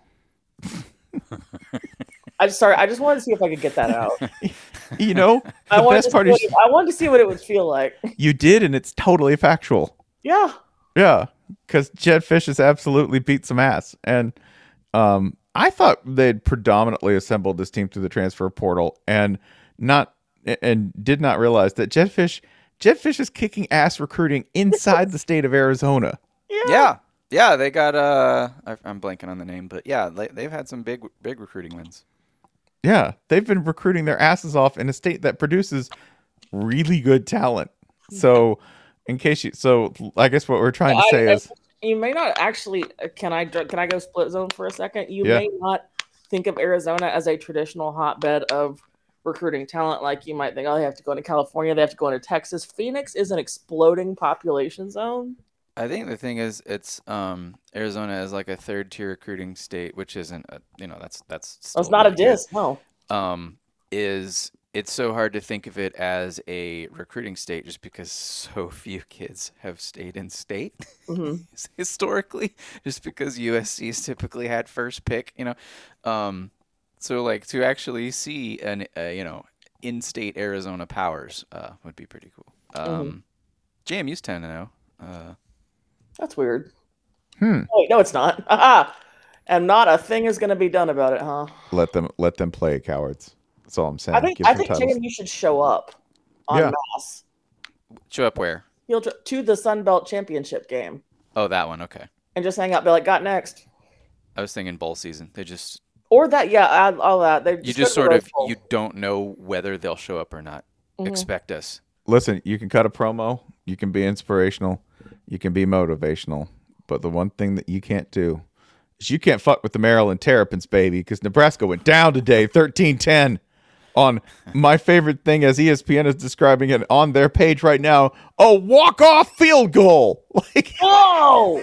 [SPEAKER 3] I just sorry, I just wanted to see if I could get that out.
[SPEAKER 2] You know,
[SPEAKER 3] I
[SPEAKER 2] the
[SPEAKER 3] wanted
[SPEAKER 2] best
[SPEAKER 3] to
[SPEAKER 2] part
[SPEAKER 3] see
[SPEAKER 2] is
[SPEAKER 3] what, I wanted to see what it would feel like.
[SPEAKER 2] you did, and it's totally factual.
[SPEAKER 3] Yeah.
[SPEAKER 2] Yeah, because Jed Fish has absolutely beat some ass, and um, I thought they'd predominantly assembled this team through the transfer portal, and not and did not realize that Jed Fish, Jed Fish is kicking ass recruiting inside the state of Arizona.
[SPEAKER 3] Yeah.
[SPEAKER 4] Yeah. Yeah, they got, uh, I, I'm blanking on the name, but yeah, they, they've had some big, big recruiting wins.
[SPEAKER 2] Yeah, they've been recruiting their asses off in a state that produces really good talent. So, in case you, so I guess what we're trying to say
[SPEAKER 3] I,
[SPEAKER 2] is,
[SPEAKER 3] you may not actually. Can I can I go split zone for a second? You
[SPEAKER 2] Yeah.
[SPEAKER 3] may not think of Arizona as a traditional hotbed of recruiting talent, like you might think. Oh, they have to go into California. They have to go into Texas. Phoenix is an exploding population zone.
[SPEAKER 4] I think the thing is, it's um, Arizona is like a third tier recruiting state, which isn't, a, you know, that's that's.
[SPEAKER 3] Oh, it's
[SPEAKER 4] still
[SPEAKER 3] not a
[SPEAKER 4] really good.
[SPEAKER 3] diss. No.
[SPEAKER 4] Um, is it's so hard to think of it as a recruiting state just because so few kids have stayed in state
[SPEAKER 3] Mhm.
[SPEAKER 4] historically, just because U S C's typically had first pick, you know. Um, so like to actually see an uh, you know in-state Arizona powers uh, would be pretty cool. Um,
[SPEAKER 3] Mhm.
[SPEAKER 4] J M U's ten and oh. Uh,
[SPEAKER 3] That's weird.
[SPEAKER 2] hmm,
[SPEAKER 3] Oh, wait, no, it's not. Aha. And not a thing is going to be done about it, huh?
[SPEAKER 2] let them let them play, cowards. That's all I'm saying.
[SPEAKER 3] I think
[SPEAKER 2] Give
[SPEAKER 3] I
[SPEAKER 2] them
[SPEAKER 3] think
[SPEAKER 2] titles.
[SPEAKER 3] J M U should show up on
[SPEAKER 2] Yeah.
[SPEAKER 3] mass.
[SPEAKER 4] show up where?
[SPEAKER 3] He'll tr- to the Sun Belt Championship game
[SPEAKER 4] Oh, that one. Okay.
[SPEAKER 3] and just hang out. Be like, got next,
[SPEAKER 4] I was thinking bowl season. They just
[SPEAKER 3] or that. Yeah, add all that. They
[SPEAKER 4] you
[SPEAKER 3] go
[SPEAKER 4] just
[SPEAKER 3] to the
[SPEAKER 4] sort
[SPEAKER 3] Rose
[SPEAKER 4] of
[SPEAKER 3] Bowl.
[SPEAKER 4] you don't know whether they'll show up or not.
[SPEAKER 3] Mhm.
[SPEAKER 4] Expect us.
[SPEAKER 2] Listen, you can cut a promo, you can be inspirational, you can be motivational, but the one thing that you can't do is you can't fuck with the Maryland Terrapins, baby, because Nebraska went down today, thirteen ten, on my favorite thing, as E S P N is describing it on their page right now, a walk-off field goal. Like,
[SPEAKER 3] Oh,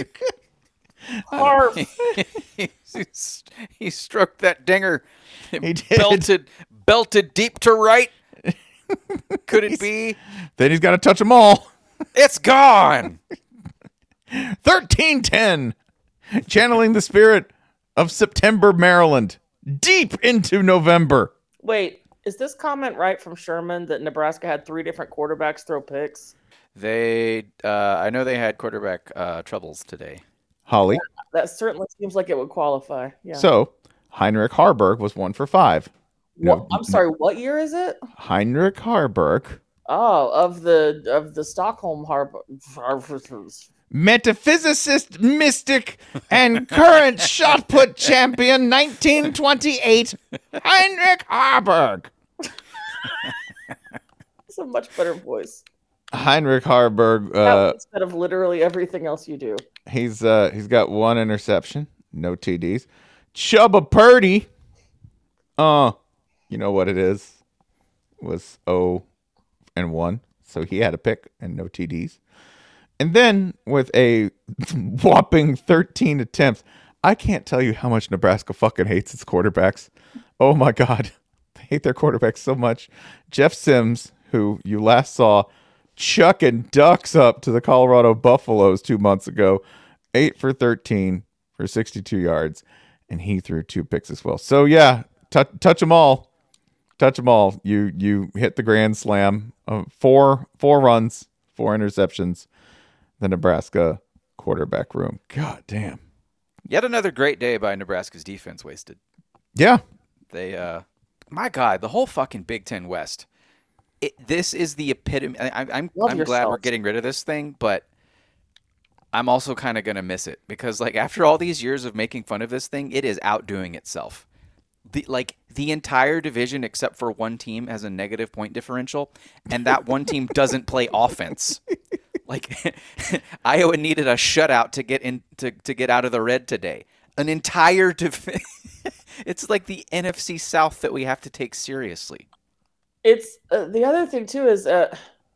[SPEAKER 3] Harp.
[SPEAKER 4] he, he stroked that dinger.
[SPEAKER 2] He did.
[SPEAKER 4] Belted, belted deep to right. Could it be?
[SPEAKER 2] then he's got to touch them all.
[SPEAKER 4] It's gone.
[SPEAKER 2] thirteen ten, channeling the spirit of September Maryland deep into November.
[SPEAKER 3] Wait, is this comment right from Sherman that Nebraska had three different quarterbacks throw picks?
[SPEAKER 4] They, uh, I know they had quarterback uh, troubles today.
[SPEAKER 2] Holly.
[SPEAKER 3] That certainly seems like it would qualify. Yeah.
[SPEAKER 2] So Heinrich Harburg was one for five.
[SPEAKER 3] What-
[SPEAKER 2] No,
[SPEAKER 3] I'm sorry. What year is it?
[SPEAKER 2] Heinrich Harburg,
[SPEAKER 3] Oh, of the of the Stockholm Harbor.
[SPEAKER 2] metaphysicist, mystic, and current shot put champion, nineteen twenty-eight, Heinrich Harburg.
[SPEAKER 3] It's a much better voice.
[SPEAKER 2] Heinrich Harburg,
[SPEAKER 3] That
[SPEAKER 2] uh,
[SPEAKER 3] instead of literally everything else you do.
[SPEAKER 2] he's uh, he's got one interception, no T Ds. Chubba Purdy, uh, you know what it is? Was oh and one so he had a pick and no T Ds. And then with a whopping thirteen attempts, I can't tell you how much Nebraska fucking hates its quarterbacks. Oh my God. They hate their quarterbacks so much. Jeff Sims, who you last saw chucking ducks up to the Colorado Buffaloes two months ago, eight for thirteen for sixty-two yards, and he threw two picks as well. So yeah, t- touch them all. Touch them all. You you hit the grand slam. Uh, four four runs, four interceptions. The Nebraska quarterback room. God damn.
[SPEAKER 4] Yet another great day by Nebraska's defense wasted.
[SPEAKER 2] Yeah.
[SPEAKER 4] They, uh, my God, the whole fucking Big Ten West. It, this is the epitome. I, I'm
[SPEAKER 3] Love
[SPEAKER 4] I'm
[SPEAKER 3] yourself.
[SPEAKER 4] glad we're getting rid of this thing, but I'm also kind of gonna miss it because, like, after all these years of making fun of this thing, it is outdoing itself. The like the entire division except for one team has a negative point differential, and that one team doesn't play offense. Like Iowa needed a shutout to get in to, to get out of the red today. An entire div- It's like the N F C South that we have to take seriously.
[SPEAKER 3] It's uh, the other thing too is uh,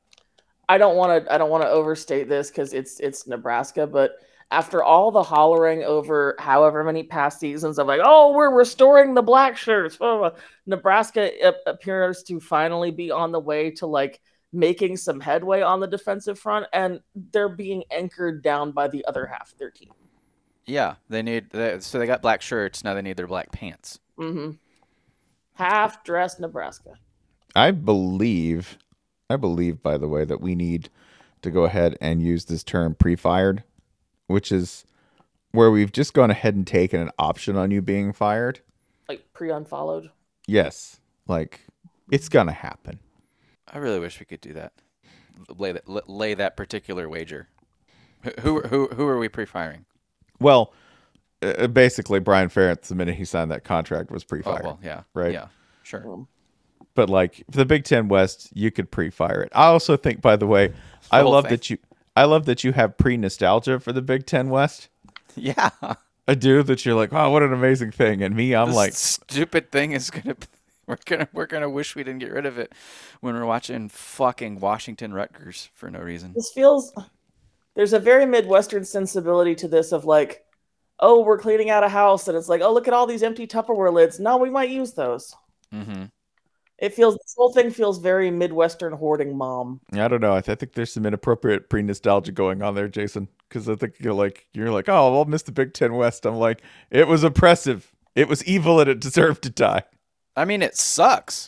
[SPEAKER 3] I don't want to I don't want to overstate this because it's it's Nebraska, but after all the hollering over however many past seasons of like, oh, we're restoring the black shirts, blah, blah, blah, Nebraska appears to finally be on the way to like making some headway on the defensive front, and they're being anchored down by the other half of their team.
[SPEAKER 4] Yeah, they need they, so they got black shirts. Now they need their black pants.
[SPEAKER 3] Mm-hmm. Half-dressed Nebraska.
[SPEAKER 2] I believe, I believe, by the way, that we need to go ahead and use this term pre-fired, which is where we've just gone ahead and taken an option on you being fired.
[SPEAKER 3] Like pre-unfollowed?
[SPEAKER 2] Yes. Like, it's going to happen.
[SPEAKER 4] I really wish we could do that. Lay that, lay that particular wager. Who who who are we pre-firing?
[SPEAKER 2] Well, uh, basically, Brian Ferentz, the minute he signed that contract, was pre-fired.
[SPEAKER 4] Oh, well, yeah.
[SPEAKER 2] Right?
[SPEAKER 4] Yeah, sure.
[SPEAKER 2] But, like, for the Big Ten West, you could pre-fire it. I also think, by the way, I love
[SPEAKER 4] thing.
[SPEAKER 2] that you I love that you have pre-nostalgia for the Big Ten West.
[SPEAKER 4] Yeah.
[SPEAKER 2] I do, that you're like, oh, what an amazing thing. And me, I'm
[SPEAKER 4] this
[SPEAKER 2] like...
[SPEAKER 4] stupid thing is going to... We're gonna we're gonna wish we didn't get rid of it when we're watching fucking Washington Rutgers for no reason.
[SPEAKER 3] This feels there's a very Midwestern sensibility to this of like, oh, we're cleaning out a house and it's like, oh, look at all these empty Tupperware lids. No, we might use those.
[SPEAKER 4] Mm-hmm.
[SPEAKER 3] It feels this whole thing feels very Midwestern hoarding mom.
[SPEAKER 2] I don't know. I, th- I think there's some inappropriate pre-nostalgia going on there, Jason. Because I think you're like you're like, oh, I'll miss the Big Ten West. I'm like, it was oppressive. It was evil, and it deserved to die.
[SPEAKER 4] I mean, it sucks.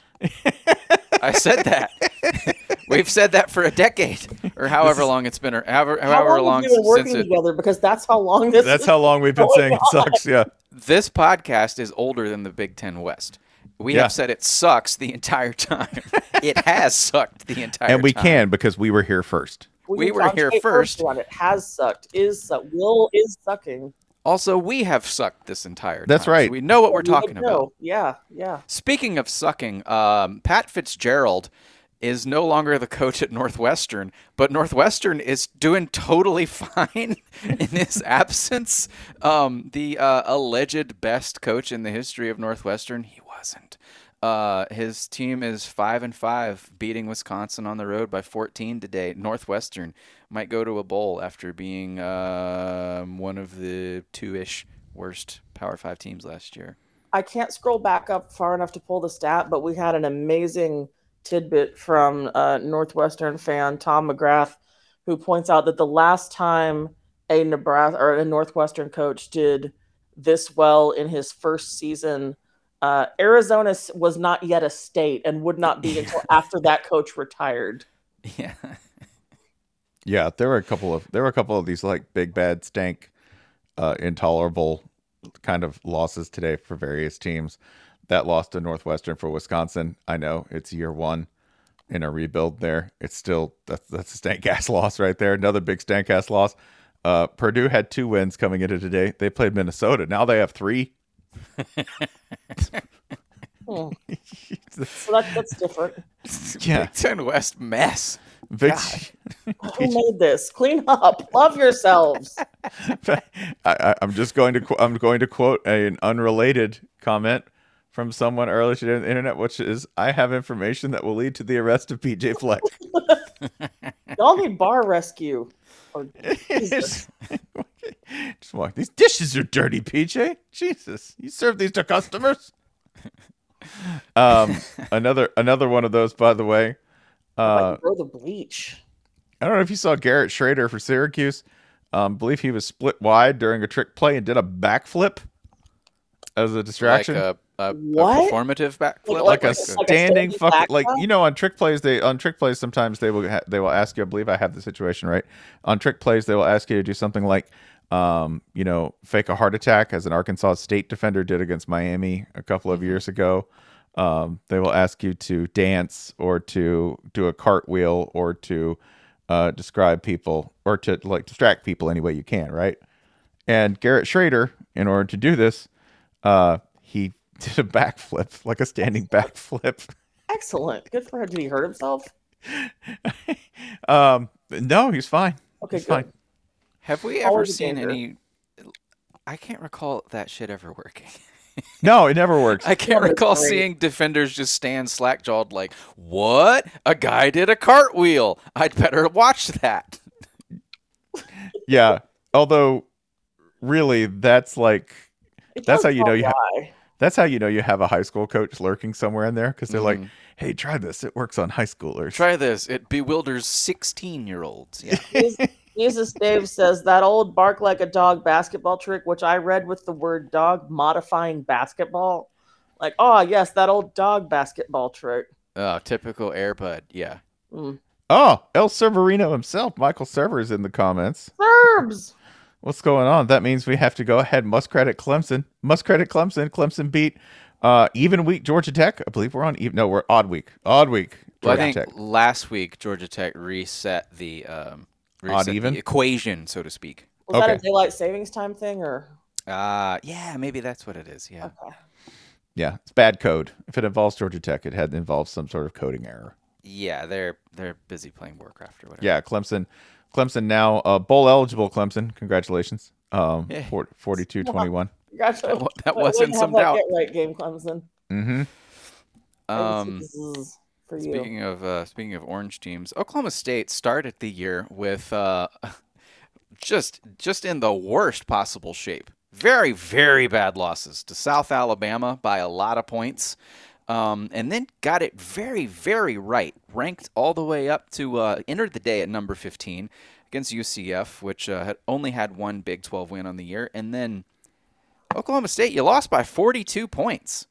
[SPEAKER 4] I said that. We've said that for a decade, or however long it's been, or however,
[SPEAKER 3] How
[SPEAKER 4] however
[SPEAKER 3] long
[SPEAKER 4] long
[SPEAKER 3] have you been working
[SPEAKER 4] since it.
[SPEAKER 3] together? Because that's how long this.
[SPEAKER 2] That's how long we've been saying it sucks. Yeah.
[SPEAKER 4] This podcast is older than the Big Ten West. We
[SPEAKER 2] Yeah.
[SPEAKER 4] have said it sucks the entire time. It has sucked the entire time.
[SPEAKER 2] And we can because we were here first.
[SPEAKER 4] We
[SPEAKER 3] can
[SPEAKER 4] were here
[SPEAKER 3] concentrate
[SPEAKER 4] first.
[SPEAKER 3] On it has sucked. Is suck. Will is sucking.
[SPEAKER 4] Also, we have sucked this entire
[SPEAKER 2] That's
[SPEAKER 4] time.
[SPEAKER 2] right.
[SPEAKER 4] So we know what we're
[SPEAKER 3] We
[SPEAKER 4] talking
[SPEAKER 3] would
[SPEAKER 4] about.
[SPEAKER 3] know. Yeah, yeah.
[SPEAKER 4] Speaking of sucking, um, Pat Fitzgerald is no longer the coach at Northwestern, but Northwestern is doing totally fine in his absence. Um, the uh, alleged best coach in the history of Northwestern, he wasn't. Uh, his team is five and five, beating Wisconsin on the road by fourteen today. Northwestern might go to a bowl after being uh, one of the two-ish worst Power Five teams last year.
[SPEAKER 3] I can't scroll back up far enough to pull the stat, but we had an amazing tidbit from uh, Northwestern fan Tom McGrath, who points out that the last time a Nebraska or a Northwestern coach did this well in his first season, uh, Arizona was not yet a state and would not be until after that coach retired.
[SPEAKER 4] Yeah.
[SPEAKER 2] Yeah, there were a couple of there were a couple of these like big bad stank, uh, intolerable kind of losses today for various teams. That loss to Northwestern for Wisconsin, I know it's year one in a rebuild there. It's still that's that's a stank ass loss right there. Another big stank ass loss. Uh, Purdue had two wins coming into today. They played Minnesota. Now they have three.
[SPEAKER 3] Hmm. So that, that's different.
[SPEAKER 2] Yeah,
[SPEAKER 4] Big Ten West mess.
[SPEAKER 2] Big,
[SPEAKER 3] Who made this? Clean up. Love yourselves.
[SPEAKER 2] I, I, I'm just going to qu- I'm going to quote a, an unrelated comment from someone earlier today on the internet, which is, "I have information that will lead to the arrest of P J Fleck."
[SPEAKER 3] Y'all need bar rescue. Or,
[SPEAKER 2] Just walk. These dishes are dirty, P J. Jesus, you serve these to customers. um, another another one of those, by the way. Uh,
[SPEAKER 3] throw the bleach.
[SPEAKER 2] I don't know if you saw Garrett Schrader for Syracuse. Um, believe he was split wide during a trick play and did a backflip as a distraction.
[SPEAKER 4] Like a, a, a
[SPEAKER 3] What?
[SPEAKER 4] performative backflip,
[SPEAKER 2] like, like, a
[SPEAKER 3] like a
[SPEAKER 2] standing
[SPEAKER 3] standing
[SPEAKER 2] fuck,
[SPEAKER 3] back
[SPEAKER 2] like
[SPEAKER 3] flip?
[SPEAKER 2] you know, on trick plays they on trick plays sometimes they will ha- they will ask you. I believe I have the situation right. On trick plays they will ask you to do something like, um, you know, fake a heart attack, as an Arkansas State defender did against Miami a couple of years ago. Um, they will ask you to dance or to do a cartwheel or to uh, describe people or to like distract people any way you can, right? And Garrett Schrader, in order to do this, uh, he did a backflip, like a standing backflip.
[SPEAKER 3] Excellent. Good for him. Did he hurt himself?
[SPEAKER 2] um, no, he's fine.
[SPEAKER 3] Okay,
[SPEAKER 2] he's
[SPEAKER 3] good.
[SPEAKER 2] fine.
[SPEAKER 4] Have we
[SPEAKER 3] How
[SPEAKER 4] ever
[SPEAKER 3] was the
[SPEAKER 4] seen
[SPEAKER 3] danger?
[SPEAKER 4] any? I can't recall that shit ever working.
[SPEAKER 2] No, it never works.
[SPEAKER 4] I can't
[SPEAKER 3] That is
[SPEAKER 4] recall
[SPEAKER 3] great.
[SPEAKER 4] seeing defenders just stand slack-jawed like, what? A guy did a cartwheel. I'd better watch that.
[SPEAKER 2] Yeah. Although, really, that's like
[SPEAKER 3] It
[SPEAKER 2] that's
[SPEAKER 3] does
[SPEAKER 2] how you know
[SPEAKER 3] not
[SPEAKER 2] you have.
[SPEAKER 3] lie.
[SPEAKER 2] That's how you know you have a high school coach lurking somewhere in there, because they're like,
[SPEAKER 4] Mhm.
[SPEAKER 2] "Hey, try this. It works on high schoolers."
[SPEAKER 4] Try this. It bewilders sixteen-year-olds. Yeah.
[SPEAKER 3] Jesus- Jesus Dave says that old bark like a dog basketball trick, which I read with the word dog modifying basketball. Like, oh, yes, that old dog basketball trick.
[SPEAKER 4] Oh, typical Airbud. Yeah.
[SPEAKER 3] Mm.
[SPEAKER 2] Oh, El Serverino himself, Michael Server, is in the comments.
[SPEAKER 3] Serbs!
[SPEAKER 2] What's going on? That means we have to go ahead. Must credit Clemson. Must credit Clemson. Clemson beat uh, even week Georgia Tech. I believe we're on even. No, we're odd week. Odd week.
[SPEAKER 4] Well, I
[SPEAKER 2] Georgia
[SPEAKER 4] think
[SPEAKER 2] Tech.
[SPEAKER 4] last week Georgia Tech reset the um, reset
[SPEAKER 2] Odd
[SPEAKER 4] the
[SPEAKER 2] even?
[SPEAKER 4] equation, so to speak.
[SPEAKER 3] Was that
[SPEAKER 2] Okay.
[SPEAKER 3] a daylight savings time thing, or?
[SPEAKER 4] Uh yeah, maybe that's what it is. Yeah.
[SPEAKER 3] Okay.
[SPEAKER 2] Yeah, it's bad code. If it involves Georgia Tech, it had involved some sort of coding error.
[SPEAKER 4] Yeah, they're they're busy playing Warcraft or whatever.
[SPEAKER 2] Yeah, Clemson. Clemson now uh, bowl eligible. Clemson, congratulations. Um,
[SPEAKER 4] Yeah.
[SPEAKER 2] forty-two twenty-one.
[SPEAKER 3] Gotcha.
[SPEAKER 4] That wa- that
[SPEAKER 3] Way-
[SPEAKER 4] was
[SPEAKER 3] way
[SPEAKER 4] in
[SPEAKER 3] to
[SPEAKER 4] some
[SPEAKER 3] have that
[SPEAKER 4] doubt.
[SPEAKER 3] Get right game, Clemson.
[SPEAKER 2] Mm-hmm.
[SPEAKER 4] Um,
[SPEAKER 3] This is for you.
[SPEAKER 4] Speaking of uh, speaking of orange teams, Oklahoma State started the year with uh, just just in the worst possible shape. Very very bad losses to South Alabama by a lot of points, um, and then got it very very right. Ranked all the way up to uh, entered the day at number fifteen against U C F, which uh, had only had one Big twelve win on the year, and then Oklahoma State, you lost by forty-two points.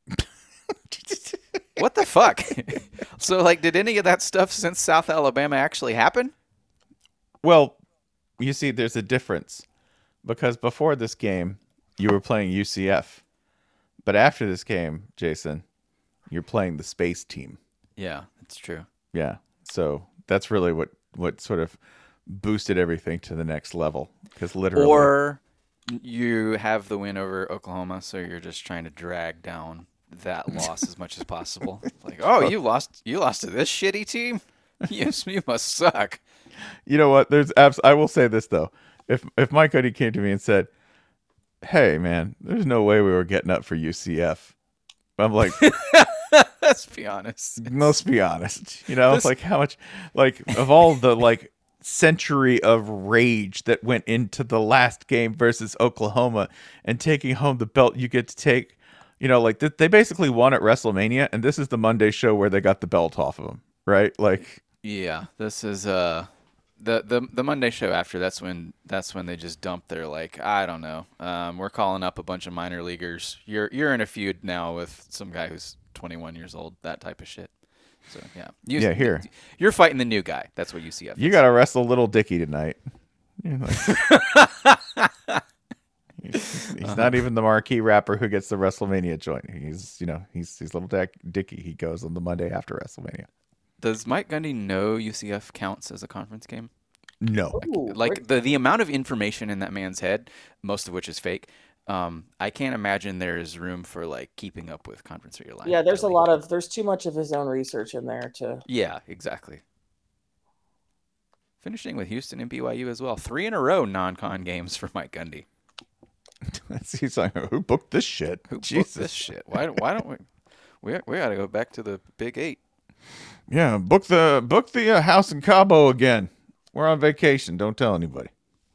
[SPEAKER 4] What the fuck? So, like, did any of that stuff since South Alabama actually happen?
[SPEAKER 2] Well, you see, there's a difference because before this game, you were playing U C F, but after this game, Jason, you're playing the space team.
[SPEAKER 4] Yeah, that's true.
[SPEAKER 2] Yeah, so that's really what what sort of boosted everything to the next level because literally,
[SPEAKER 4] Or you have the win over Oklahoma, so you're just trying to drag down that loss as much as possible. Like, oh, you lost, you lost to this shitty team. You, you must suck.
[SPEAKER 2] you know what? There's abs- I will say this though, if if Mike Cuddy came to me and said, "Hey, man, there's no way we were getting up for U C F," I'm like,
[SPEAKER 4] Let's be honest.
[SPEAKER 2] let's be honest. You know,
[SPEAKER 4] This-
[SPEAKER 2] like how much, like of all the like century of rage that went into the last game versus Oklahoma and taking home the belt you get to take, you know, like th- they basically won at WrestleMania, and this is the Monday show where they got the belt off of them, right? Like,
[SPEAKER 4] Yeah, this is uh the, the the Monday show after. That's when that's when they just dump their like I don't know. Um, we're calling up a bunch of minor leaguers. You're you're in a feud now with some guy who's twenty-one years old. That type of shit. So yeah, you,
[SPEAKER 2] Yeah, here.
[SPEAKER 4] you're fighting the new guy. That's what U C F.
[SPEAKER 2] you
[SPEAKER 4] is.
[SPEAKER 2] got to wrestle Little Dicky tonight. You're like- he's he's not even the marquee rapper who gets the WrestleMania joint. He's, you know, he's he's Little Dick- Dicky. He goes on the Monday after WrestleMania.
[SPEAKER 4] Does Mike Gundy know U C F counts as a conference game?
[SPEAKER 2] No.
[SPEAKER 3] Ooh,
[SPEAKER 4] Like the the amount of information in that man's head, most of which is fake. Um, I can't imagine there is room for like keeping up with conference realignment.
[SPEAKER 3] yeah, there's a
[SPEAKER 4] really.
[SPEAKER 3] lot of there's too much of his own research in there to.
[SPEAKER 4] Yeah, exactly. Finishing with Houston and B Y U as well. Three in a row non-con games for Mike Gundy.
[SPEAKER 2] He's like, who booked this shit?
[SPEAKER 4] Who booked
[SPEAKER 2] Jesus.
[SPEAKER 4] this shit? Why, why don't we? We we got to go back to the Big Eight.
[SPEAKER 2] Yeah, book the book the uh, house in Cabo again. We're on vacation. Don't tell anybody.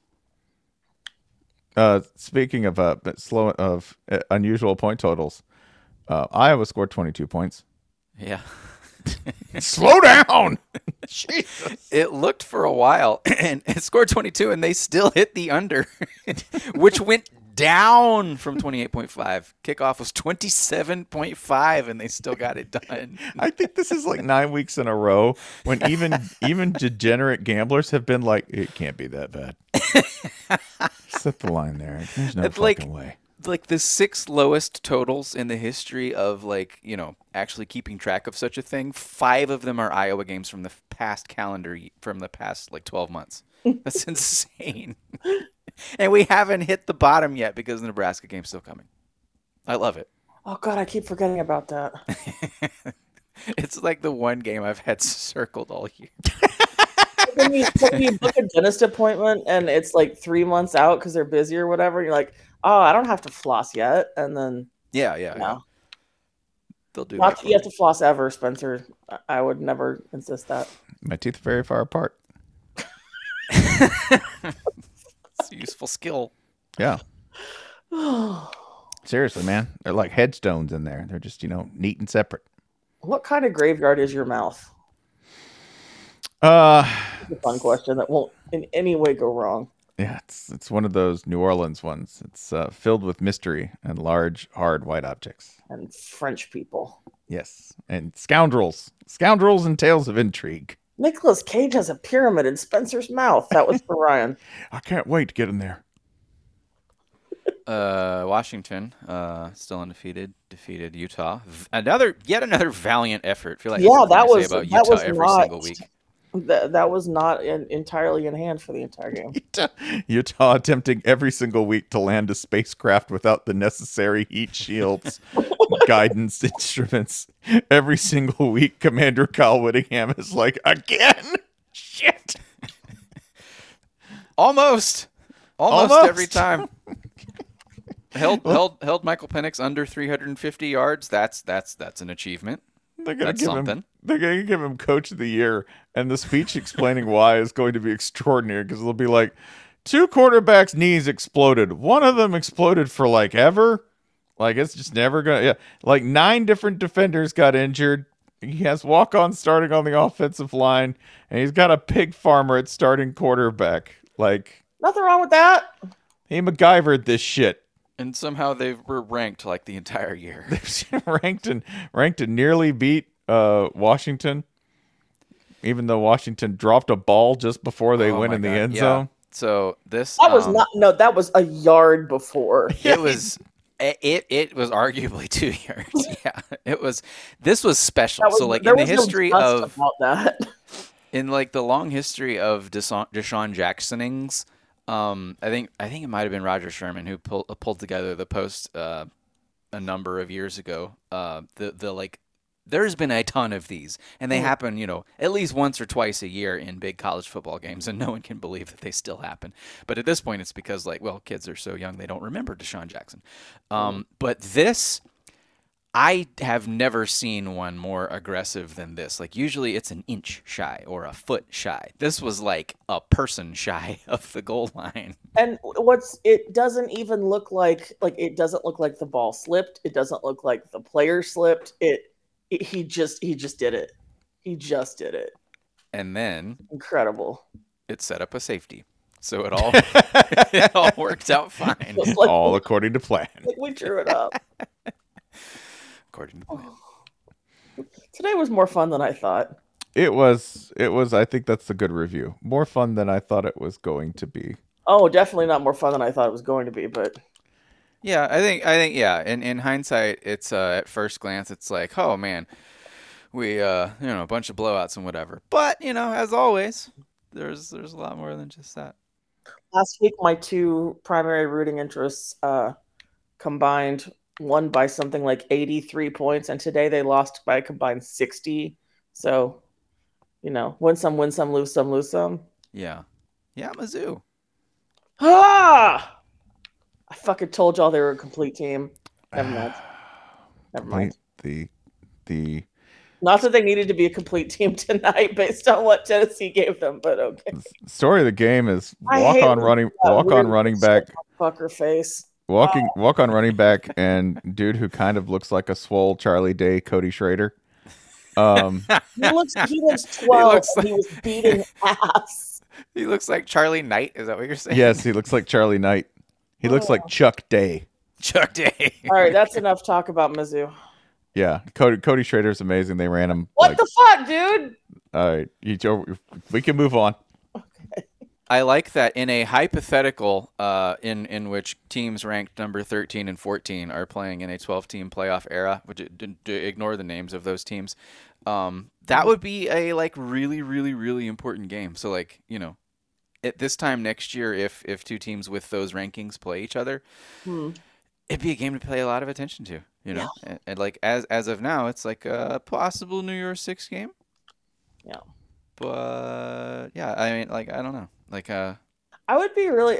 [SPEAKER 2] Uh, speaking of uh, slow of uh, unusual point totals, uh, Iowa scored twenty-two points.
[SPEAKER 4] Yeah.
[SPEAKER 2] Slow down. Jesus.
[SPEAKER 4] It looked for a while and it scored twenty-two and they still hit the under, which went down from twenty-eight point five. Kickoff was twenty-seven point five and they still got it done.
[SPEAKER 2] I think this is like nine weeks in a row when even even degenerate gamblers have been like, it can't be that bad. Set the line there. There's no
[SPEAKER 4] It's
[SPEAKER 2] fucking
[SPEAKER 4] like,
[SPEAKER 2] way.
[SPEAKER 4] like the six lowest totals in the history of like, you know, actually keeping track of such a thing. Five of them are Iowa games from the past calendar, y- from the past like twelve months. That's insane. And we haven't hit the bottom yet because the Nebraska game's still coming. I love it.
[SPEAKER 3] Oh God, I keep forgetting about that.
[SPEAKER 4] It's like the one game I've had circled all year.
[SPEAKER 3] When you, when you book a dentist appointment and it's like three months out because they're busy or whatever, you're like, oh, I don't have to floss yet. And then,
[SPEAKER 4] Yeah, yeah,
[SPEAKER 3] no.
[SPEAKER 4] yeah. They'll do
[SPEAKER 3] Not
[SPEAKER 4] that.
[SPEAKER 3] that you have to floss ever, Spencer. I- I would never insist that.
[SPEAKER 2] My teeth are very far apart.
[SPEAKER 4] It's a useful skill.
[SPEAKER 2] Yeah. Seriously, man. They're like headstones in there. They're just, you know, neat and separate.
[SPEAKER 3] What kind of graveyard is your mouth?
[SPEAKER 2] Uh,
[SPEAKER 3] It's a fun question that won't in any way go wrong.
[SPEAKER 2] yeah, it's it's one of those New Orleans ones. It's uh, filled with mystery and large, hard white objects.
[SPEAKER 3] And French people.
[SPEAKER 2] Yes, and scoundrels, scoundrels and tales of intrigue.
[SPEAKER 3] Nicolas Cage has a pyramid in Spencer's mouth. That was for Ryan.
[SPEAKER 2] I can't wait to get in there.
[SPEAKER 4] Uh, Washington, uh, still undefeated, defeated Utah. V- Another, yet another valiant effort. I feel like
[SPEAKER 3] Yeah,
[SPEAKER 4] that's
[SPEAKER 3] that
[SPEAKER 4] what we
[SPEAKER 3] was
[SPEAKER 4] say about
[SPEAKER 3] that
[SPEAKER 4] Utah
[SPEAKER 3] was
[SPEAKER 4] every
[SPEAKER 3] not
[SPEAKER 4] single week.
[SPEAKER 3] that, that was not in, entirely in hand for the entire game.
[SPEAKER 2] Utah, Utah attempting every single week to land a spacecraft without the necessary heat shields, guidance instruments. Every single week, Commander Kyle Whittingham is like, again, shit.
[SPEAKER 4] Almost, almost,
[SPEAKER 2] Almost.
[SPEAKER 4] every time. held held held Michael Penix under three hundred fifty yards. That's that's that's an achievement.
[SPEAKER 2] They're gonna
[SPEAKER 4] That's
[SPEAKER 2] give
[SPEAKER 4] something.
[SPEAKER 2] him. They're gonna give him Coach of the Year, and the speech explaining why is going to be extraordinary because it'll be like, two quarterbacks' knees exploded. One of them exploded for like ever. Like it's just never gonna. Yeah, like nine different defenders got injured. He has walk-on starting on the offensive line, and he's got a pig farmer at starting quarterback. Like
[SPEAKER 3] Nothing wrong with that.
[SPEAKER 2] he MacGyvered this shit.
[SPEAKER 4] And somehow they were ranked like the entire year.
[SPEAKER 2] ranked and ranked and nearly beat uh, Washington, even though Washington dropped a ball just before they
[SPEAKER 4] Oh
[SPEAKER 2] went
[SPEAKER 4] my
[SPEAKER 2] in the
[SPEAKER 4] God,
[SPEAKER 2] end
[SPEAKER 4] yeah.
[SPEAKER 2] zone.
[SPEAKER 4] So this
[SPEAKER 3] That was
[SPEAKER 4] um,
[SPEAKER 3] not no. That was a yard before.
[SPEAKER 4] It was. It it was arguably two yards. Yeah, it was. This was special.
[SPEAKER 3] That was,
[SPEAKER 4] so like
[SPEAKER 3] there
[SPEAKER 4] in the
[SPEAKER 3] was no
[SPEAKER 4] history
[SPEAKER 3] dust
[SPEAKER 4] of
[SPEAKER 3] about that.
[SPEAKER 4] in like the long history of Deshaun, Deshaun Jacksonings, um, I think I think it might have been Roger Sherman who pulled pulled together the post uh, a number of years ago. Uh, the the like there's been a ton of these, and they
[SPEAKER 3] Mm.
[SPEAKER 4] happen, you know, at least once or twice a year in big college football games, and no one can believe that they still happen. But at this point, it's because like, well, kids are so young they don't remember Deshaun Jackson. Um, but this. I have never seen one more aggressive than this. Like usually it's an inch shy or a foot shy. This was like a person shy of the goal line.
[SPEAKER 3] And what's it doesn't even look like like it doesn't look like the ball slipped. It doesn't look like the player slipped. It, it he just he just did it. He just did it.
[SPEAKER 4] And then
[SPEAKER 3] Incredible.
[SPEAKER 4] it set up a safety. So it all it all worked out fine.
[SPEAKER 3] Just like,
[SPEAKER 2] All according to plan.
[SPEAKER 3] like we drew it up.
[SPEAKER 4] According to plan.
[SPEAKER 3] Today was more fun than I thought.
[SPEAKER 2] It was. It was. I think that's a good review. More fun than I thought it was going to be.
[SPEAKER 3] Oh, definitely not more fun than I thought it was going to be, but
[SPEAKER 4] Yeah, I think I think yeah. In in hindsight, it's uh, at first glance, it's like, oh man, we uh you know a bunch of blowouts and whatever. But you know, as always, there's there's a lot more than just that.
[SPEAKER 3] last week my two primary rooting interests uh, combined won by something like eighty-three points, and today they lost by a combined sixty. So, you know, win some, win some, lose some, lose some.
[SPEAKER 4] Yeah, yeah, Mizzou.
[SPEAKER 3] Ah! I fucking told y'all they were a complete team. Never mind. Never mind.
[SPEAKER 2] The the
[SPEAKER 3] Not that they needed to be a complete team tonight based on what Tennessee gave them, but okay.
[SPEAKER 2] The story of the game is
[SPEAKER 3] I
[SPEAKER 2] walk
[SPEAKER 3] hate
[SPEAKER 2] on
[SPEAKER 3] when
[SPEAKER 2] running,
[SPEAKER 3] that
[SPEAKER 2] walk on
[SPEAKER 3] weird
[SPEAKER 2] running
[SPEAKER 3] shit
[SPEAKER 2] back,
[SPEAKER 3] on fucker face.
[SPEAKER 2] walking, walk on running back, and dude who kind of looks like a swole Charlie Day, Cody Schrader. Um,
[SPEAKER 3] He looks, he looks twelve.
[SPEAKER 4] He looks
[SPEAKER 3] and he was beating ass.
[SPEAKER 4] He looks like Charlie Knight. Is that what you're saying?
[SPEAKER 2] yes, he looks like Charlie Knight. He looks like Chuck Day.
[SPEAKER 4] Chuck Day.
[SPEAKER 3] All right, that's enough talk about Mizzou.
[SPEAKER 2] Yeah, Cody Cody Schrader's amazing. They ran him.
[SPEAKER 3] What
[SPEAKER 2] like,
[SPEAKER 3] the fuck, dude?
[SPEAKER 2] All right, you, we can move on.
[SPEAKER 4] I like that in a hypothetical uh, in in which teams ranked number thirteen and fourteen are playing in a twelve-team playoff era, which d- d- ignore the names of those teams. Um, that would be a like really, really, really important game. So like you know, at this time next year, if if two teams with those rankings play each other,
[SPEAKER 3] Hmm.
[SPEAKER 4] it'd be a game to pay a lot of attention to. You know,
[SPEAKER 3] Yeah.
[SPEAKER 4] and, and like as as of now, it's like a possible New Year's Six game.
[SPEAKER 3] Yeah.
[SPEAKER 4] But yeah, I mean, like I don't know, like uh.
[SPEAKER 3] I would be really.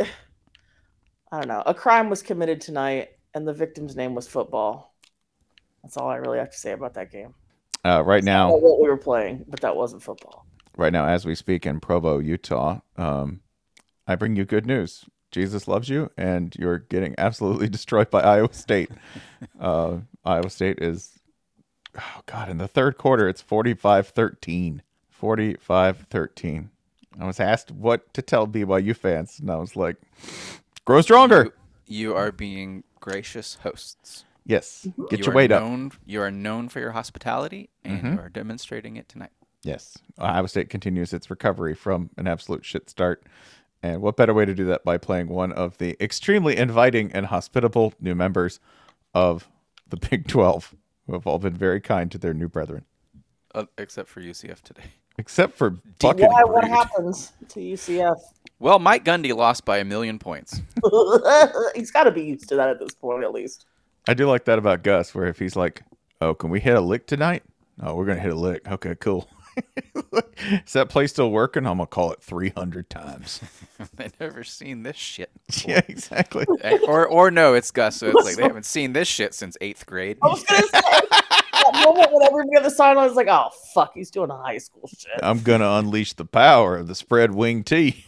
[SPEAKER 3] I don't know. A crime was committed tonight, and the victim's name was football. That's all I really have to say about that game.
[SPEAKER 2] Uh, right
[SPEAKER 3] I
[SPEAKER 2] now,
[SPEAKER 3] don't know what we were playing, but that wasn't football.
[SPEAKER 2] right now, as we speak in Provo, Utah, um, I bring you good news. Jesus loves you, and you're getting absolutely destroyed by Iowa State. uh, Iowa State is, oh God, in the third quarter, it's forty-five thirteen. forty-five thirteen. I was asked what to tell B Y U fans, and I was like, grow stronger.
[SPEAKER 4] You, you are being gracious hosts.
[SPEAKER 2] Yes, get
[SPEAKER 4] You
[SPEAKER 2] your
[SPEAKER 4] are
[SPEAKER 2] weight up.
[SPEAKER 4] known, you are known for your hospitality, and
[SPEAKER 2] Mhm.
[SPEAKER 4] you are demonstrating it tonight.
[SPEAKER 2] Yes, Iowa State continues its recovery from an absolute shit start. And what better way to do that by playing one of the extremely inviting and hospitable new members of the Big twelve, who have all been very kind to their new brethren.
[SPEAKER 4] Uh, except for U C F today.
[SPEAKER 2] Except for
[SPEAKER 3] D
[SPEAKER 2] fucking
[SPEAKER 3] Y, what
[SPEAKER 2] rude.
[SPEAKER 3] happens to U C F?
[SPEAKER 4] Well, Mike Gundy lost by a million points.
[SPEAKER 3] He's got to be used to that at this point, at least.
[SPEAKER 2] I do like that about Gus, where if he's like, oh, can we hit a lick tonight? Oh, we're going to hit a lick. Okay, cool. Is that play still working? I'm going to call it three hundred times.
[SPEAKER 4] They've never seen this shit.
[SPEAKER 2] Yeah, exactly.
[SPEAKER 4] Or or no, it's Gus, so it's like they haven't seen this shit since eighth grade.
[SPEAKER 3] I was going to say, that moment when everybody on the sideline was like, oh, fuck, he's doing a high school shit.
[SPEAKER 2] I'm going to unleash the power of the spread wing tee.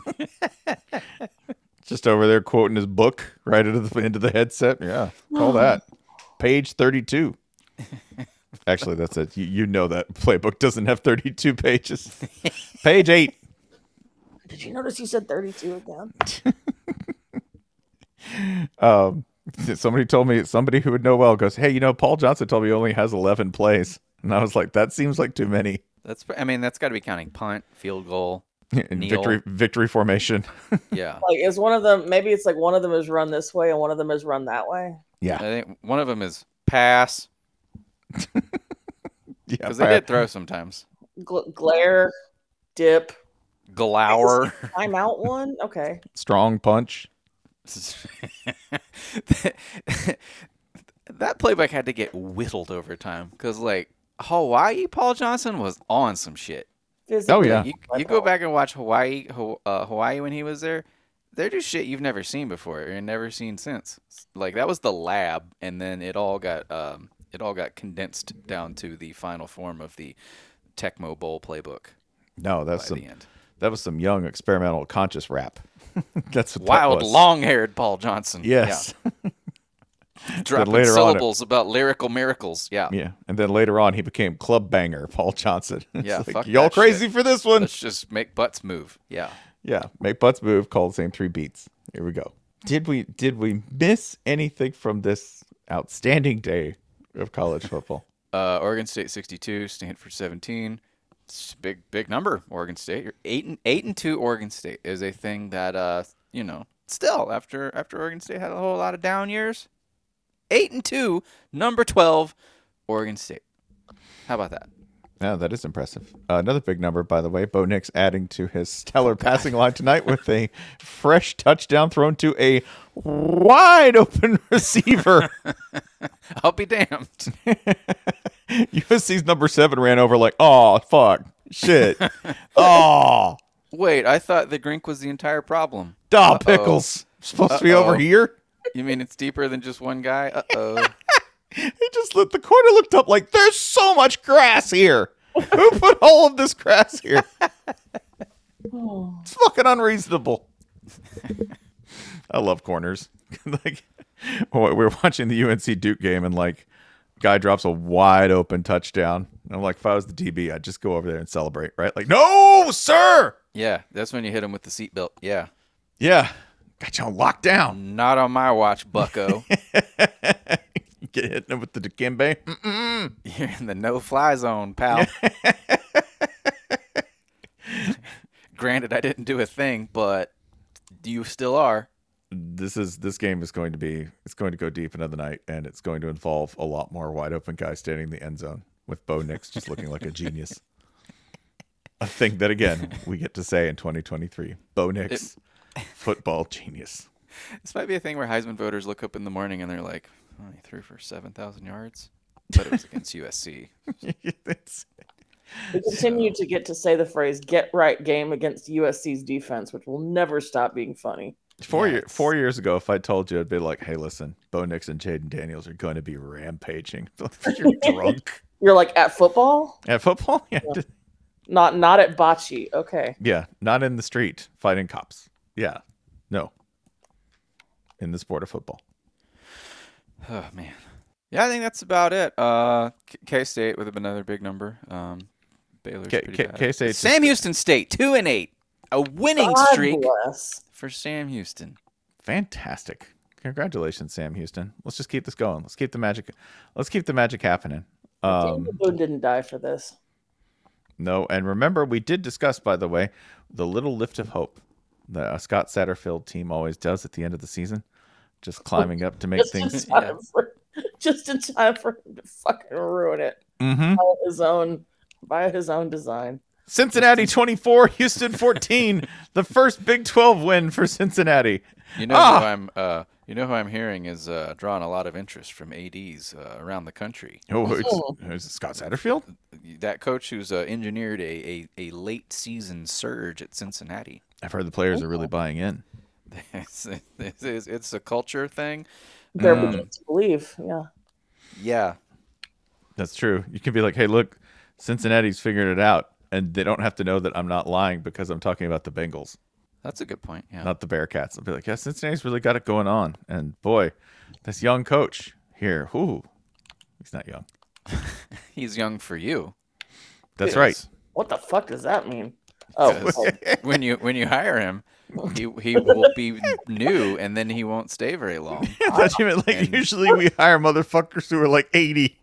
[SPEAKER 2] Just over there quoting his book right into the, into the headset. Yeah, call that. Page thirty-two. Actually, that's it. You, you know that playbook doesn't have thirty-two pages. Page eight.
[SPEAKER 3] Did you notice you said thirty-two again?
[SPEAKER 2] Um, somebody told me, somebody who would know well goes, hey, you know, Paul Johnson told me he only has eleven plays. And I was like, that seems like too many.
[SPEAKER 4] That's I mean, that's got to be counting punt, field goal,
[SPEAKER 2] In
[SPEAKER 4] kneel.
[SPEAKER 2] victory victory formation.
[SPEAKER 4] Yeah.
[SPEAKER 3] Like, is one of them, maybe it's like one of them is run this way and one of them is run that way?
[SPEAKER 2] Yeah.
[SPEAKER 4] I think one of them is pass.
[SPEAKER 2] Yeah,
[SPEAKER 4] Because they did throw sometimes.
[SPEAKER 3] Gl- glare, dip.
[SPEAKER 4] Glower.
[SPEAKER 3] I'm out one? Okay.
[SPEAKER 2] Strong punch.
[SPEAKER 4] That playbook had to get whittled over time because, like, Hawaii Paul Johnson was on some shit.
[SPEAKER 3] Physically,
[SPEAKER 2] Oh, yeah.
[SPEAKER 4] You, you go back and watch Hawaii Ho- uh, Hawaii when he was there. They're just shit you've never seen before and never seen since. Like that was the lab, and then it all got um, it all got condensed down to the final form of the Tecmo Bowl playbook.
[SPEAKER 2] No, that's
[SPEAKER 4] by
[SPEAKER 2] some,
[SPEAKER 4] the end.
[SPEAKER 2] that was some young experimental conscious rap. That's what
[SPEAKER 4] Wild,
[SPEAKER 2] that was.
[SPEAKER 4] long-haired Paul Johnson.
[SPEAKER 2] Yes.
[SPEAKER 4] Yeah. Dropping
[SPEAKER 2] later on it-
[SPEAKER 4] syllables about lyrical miracles. Yeah.
[SPEAKER 2] Yeah, and then later on he became club banger Paul Johnson. It's
[SPEAKER 4] Yeah,
[SPEAKER 2] like,
[SPEAKER 4] fuck
[SPEAKER 2] y'all
[SPEAKER 4] that
[SPEAKER 2] crazy
[SPEAKER 4] shit.
[SPEAKER 2] for this one.
[SPEAKER 4] Let's just make butts move. Yeah.
[SPEAKER 2] Yeah, make butts move. Call the same three beats. Here we go. Did we did we miss anything from this outstanding day of college football?
[SPEAKER 4] Uh, Oregon State sixty-two, Stanford seventeen. It's a big big number. Oregon State. You're eight and eight and two. Oregon State is a thing that uh you know still after after Oregon State had a whole lot of down years. Eight and two, number twelve, Oregon State. How about that?
[SPEAKER 2] Yeah, that is impressive. Uh, another big number, by the way. Bo Nix adding to his stellar passing line tonight with a fresh touchdown thrown to a wide open receiver.
[SPEAKER 4] I'll be damned.
[SPEAKER 2] U S C's number seven ran over like, oh, fuck, shit. Oh,
[SPEAKER 4] Wait, I thought the Grink was the entire problem.
[SPEAKER 2] duh,
[SPEAKER 4] Uh-oh.
[SPEAKER 2] pickles. Supposed to be over
[SPEAKER 4] Uh-oh.
[SPEAKER 2] here?
[SPEAKER 4] You mean it's deeper than just one guy? Uh-oh.
[SPEAKER 2] He just looked, the corner looked up like, there's so much grass here. Who put all of this grass here? It's fucking unreasonable. I love corners. Like, we were watching the U N C Duke game and like, guy drops a wide open touchdown. And I'm like, if I was the D B, I'd just go over there and celebrate, right? Like, no, sir.
[SPEAKER 4] Yeah, that's when you hit him with the seatbelt. Yeah.
[SPEAKER 2] Yeah. Got you on lockdown.
[SPEAKER 4] Not on my watch, bucko.
[SPEAKER 2] Get hit him with the Dikembe. Mm-mm.
[SPEAKER 4] You're in the no-fly zone, pal. Granted, I didn't do a thing, but you still are.
[SPEAKER 2] This is this game is going to be it's going to go deep into the night, and it's going to involve a lot more wide open guys standing in the end zone with Bo Nix just looking like a genius. A thing that again we get to say in twenty twenty-three. Bo Nix, it, football genius.
[SPEAKER 4] This might be a thing where Heisman voters look up in the morning and they're like, oh, he threw for seven thousand yards, but it was against U S C.
[SPEAKER 3] We continue so. to get to say the phrase "get right game" against U S C's defense, which will never stop being funny.
[SPEAKER 2] Four, yes. year, four years ago, if I told you, I'd be like, hey, listen, Bo Nix and Jaden Daniels are going to be rampaging. You're drunk.
[SPEAKER 3] You're like, at football?
[SPEAKER 2] At football? Yeah.
[SPEAKER 3] yeah. Not not at bocce. Okay.
[SPEAKER 2] Yeah. Not in the street fighting cops. Yeah. No. In the sport of football.
[SPEAKER 4] Oh, man. Yeah, I think that's about it. Uh, K-State with another big number. Um, Baylor's
[SPEAKER 2] K-
[SPEAKER 4] pretty
[SPEAKER 2] K-
[SPEAKER 4] bad.
[SPEAKER 2] K-State.
[SPEAKER 4] Sam Houston State, two and eight. A winning
[SPEAKER 3] God
[SPEAKER 4] streak
[SPEAKER 3] bless.
[SPEAKER 4] for Sam Houston.
[SPEAKER 2] Fantastic. Congratulations, Sam Houston. Let's just keep this going. Let's keep the magic. Let's keep the magic happening. Um,
[SPEAKER 3] Boone didn't die for this.
[SPEAKER 2] No, and remember, we did discuss, by the way, the little lift of hope that a Scott Satterfield team always does at the end of the season, just climbing up to make
[SPEAKER 3] just
[SPEAKER 2] things.
[SPEAKER 3] In yeah. for, just in time for him to fucking ruin it
[SPEAKER 2] mm-hmm.
[SPEAKER 3] by his own by his own design.
[SPEAKER 2] Cincinnati twenty-four, Houston fourteen. The first Big twelve win for Cincinnati.
[SPEAKER 4] You know ah! who I'm. Uh, you know who I'm hearing is uh, drawing a lot of interest from A Ds uh, around the country.
[SPEAKER 2] Oh, it's, it's Scott Satterfield,
[SPEAKER 4] that coach who's uh, engineered a, a, a late season surge at Cincinnati.
[SPEAKER 2] I've heard the players oh. are really buying in.
[SPEAKER 4] it's, it's, it's a culture thing.
[SPEAKER 3] They're um, beginning to believe. Yeah.
[SPEAKER 4] Yeah,
[SPEAKER 2] that's true. You can be like, hey, look, Cincinnati's figured it out. And they don't have to know that I'm not lying because I'm talking about the Bengals.
[SPEAKER 4] That's a good point. Yeah.
[SPEAKER 2] Not the Bearcats. I'll be like, yeah, Cincinnati's really got it going on. And boy, this young coach here, ooh, he's not young.
[SPEAKER 4] He's young for you.
[SPEAKER 2] That's right.
[SPEAKER 3] What the fuck does that mean? Oh,
[SPEAKER 4] when you when you hire him, he he will be new, and then he won't stay very long.
[SPEAKER 2] I thought you meant like and... usually we hire motherfuckers who are like eighty.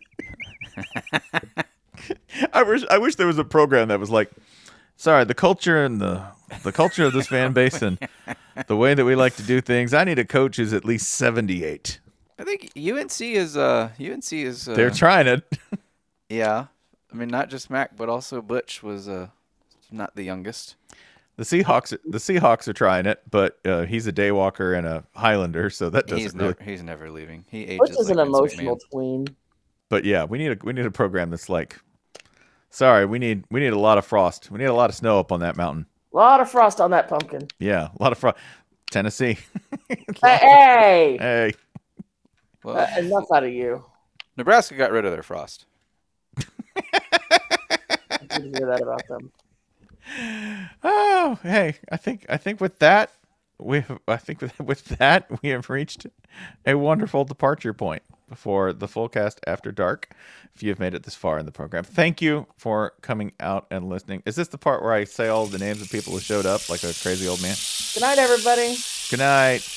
[SPEAKER 2] I wish I wish there was a program that was like, sorry, the culture and the the culture of this fan base and the way that we like to do things. I need a coach who's at least seventy-eight.
[SPEAKER 4] I think U N C is uh U N C is uh,
[SPEAKER 2] they're trying it.
[SPEAKER 4] Yeah, I mean not just Mac, but also Butch was uh not the youngest.
[SPEAKER 2] The Seahawks the Seahawks are trying it, but uh, he's a daywalker and a Highlander, so that doesn't
[SPEAKER 4] he's
[SPEAKER 2] really.
[SPEAKER 4] Never, he's never leaving. He ages
[SPEAKER 3] Butch is
[SPEAKER 4] like
[SPEAKER 3] an emotional tween.
[SPEAKER 2] But yeah, we need a we need a program that's like, sorry, we need we need a lot of frost. We need a lot of snow up on that mountain.
[SPEAKER 3] A lot of frost on that pumpkin.
[SPEAKER 2] Yeah, a lot of frost. Tennessee.
[SPEAKER 3] Hey.
[SPEAKER 2] Hey.
[SPEAKER 3] Well, uh, enough out of you.
[SPEAKER 4] Nebraska got rid of their frost.
[SPEAKER 3] I didn't hear that about them.
[SPEAKER 2] Oh, hey, I think I think with that we I think with, with that we have reached a wonderful departure point before the full cast after dark. If you have made it this far in the program, thank you for coming out and listening. Is this the part where I say all the names of people who showed up like a crazy old man?
[SPEAKER 3] Good night, everybody.
[SPEAKER 2] Good night.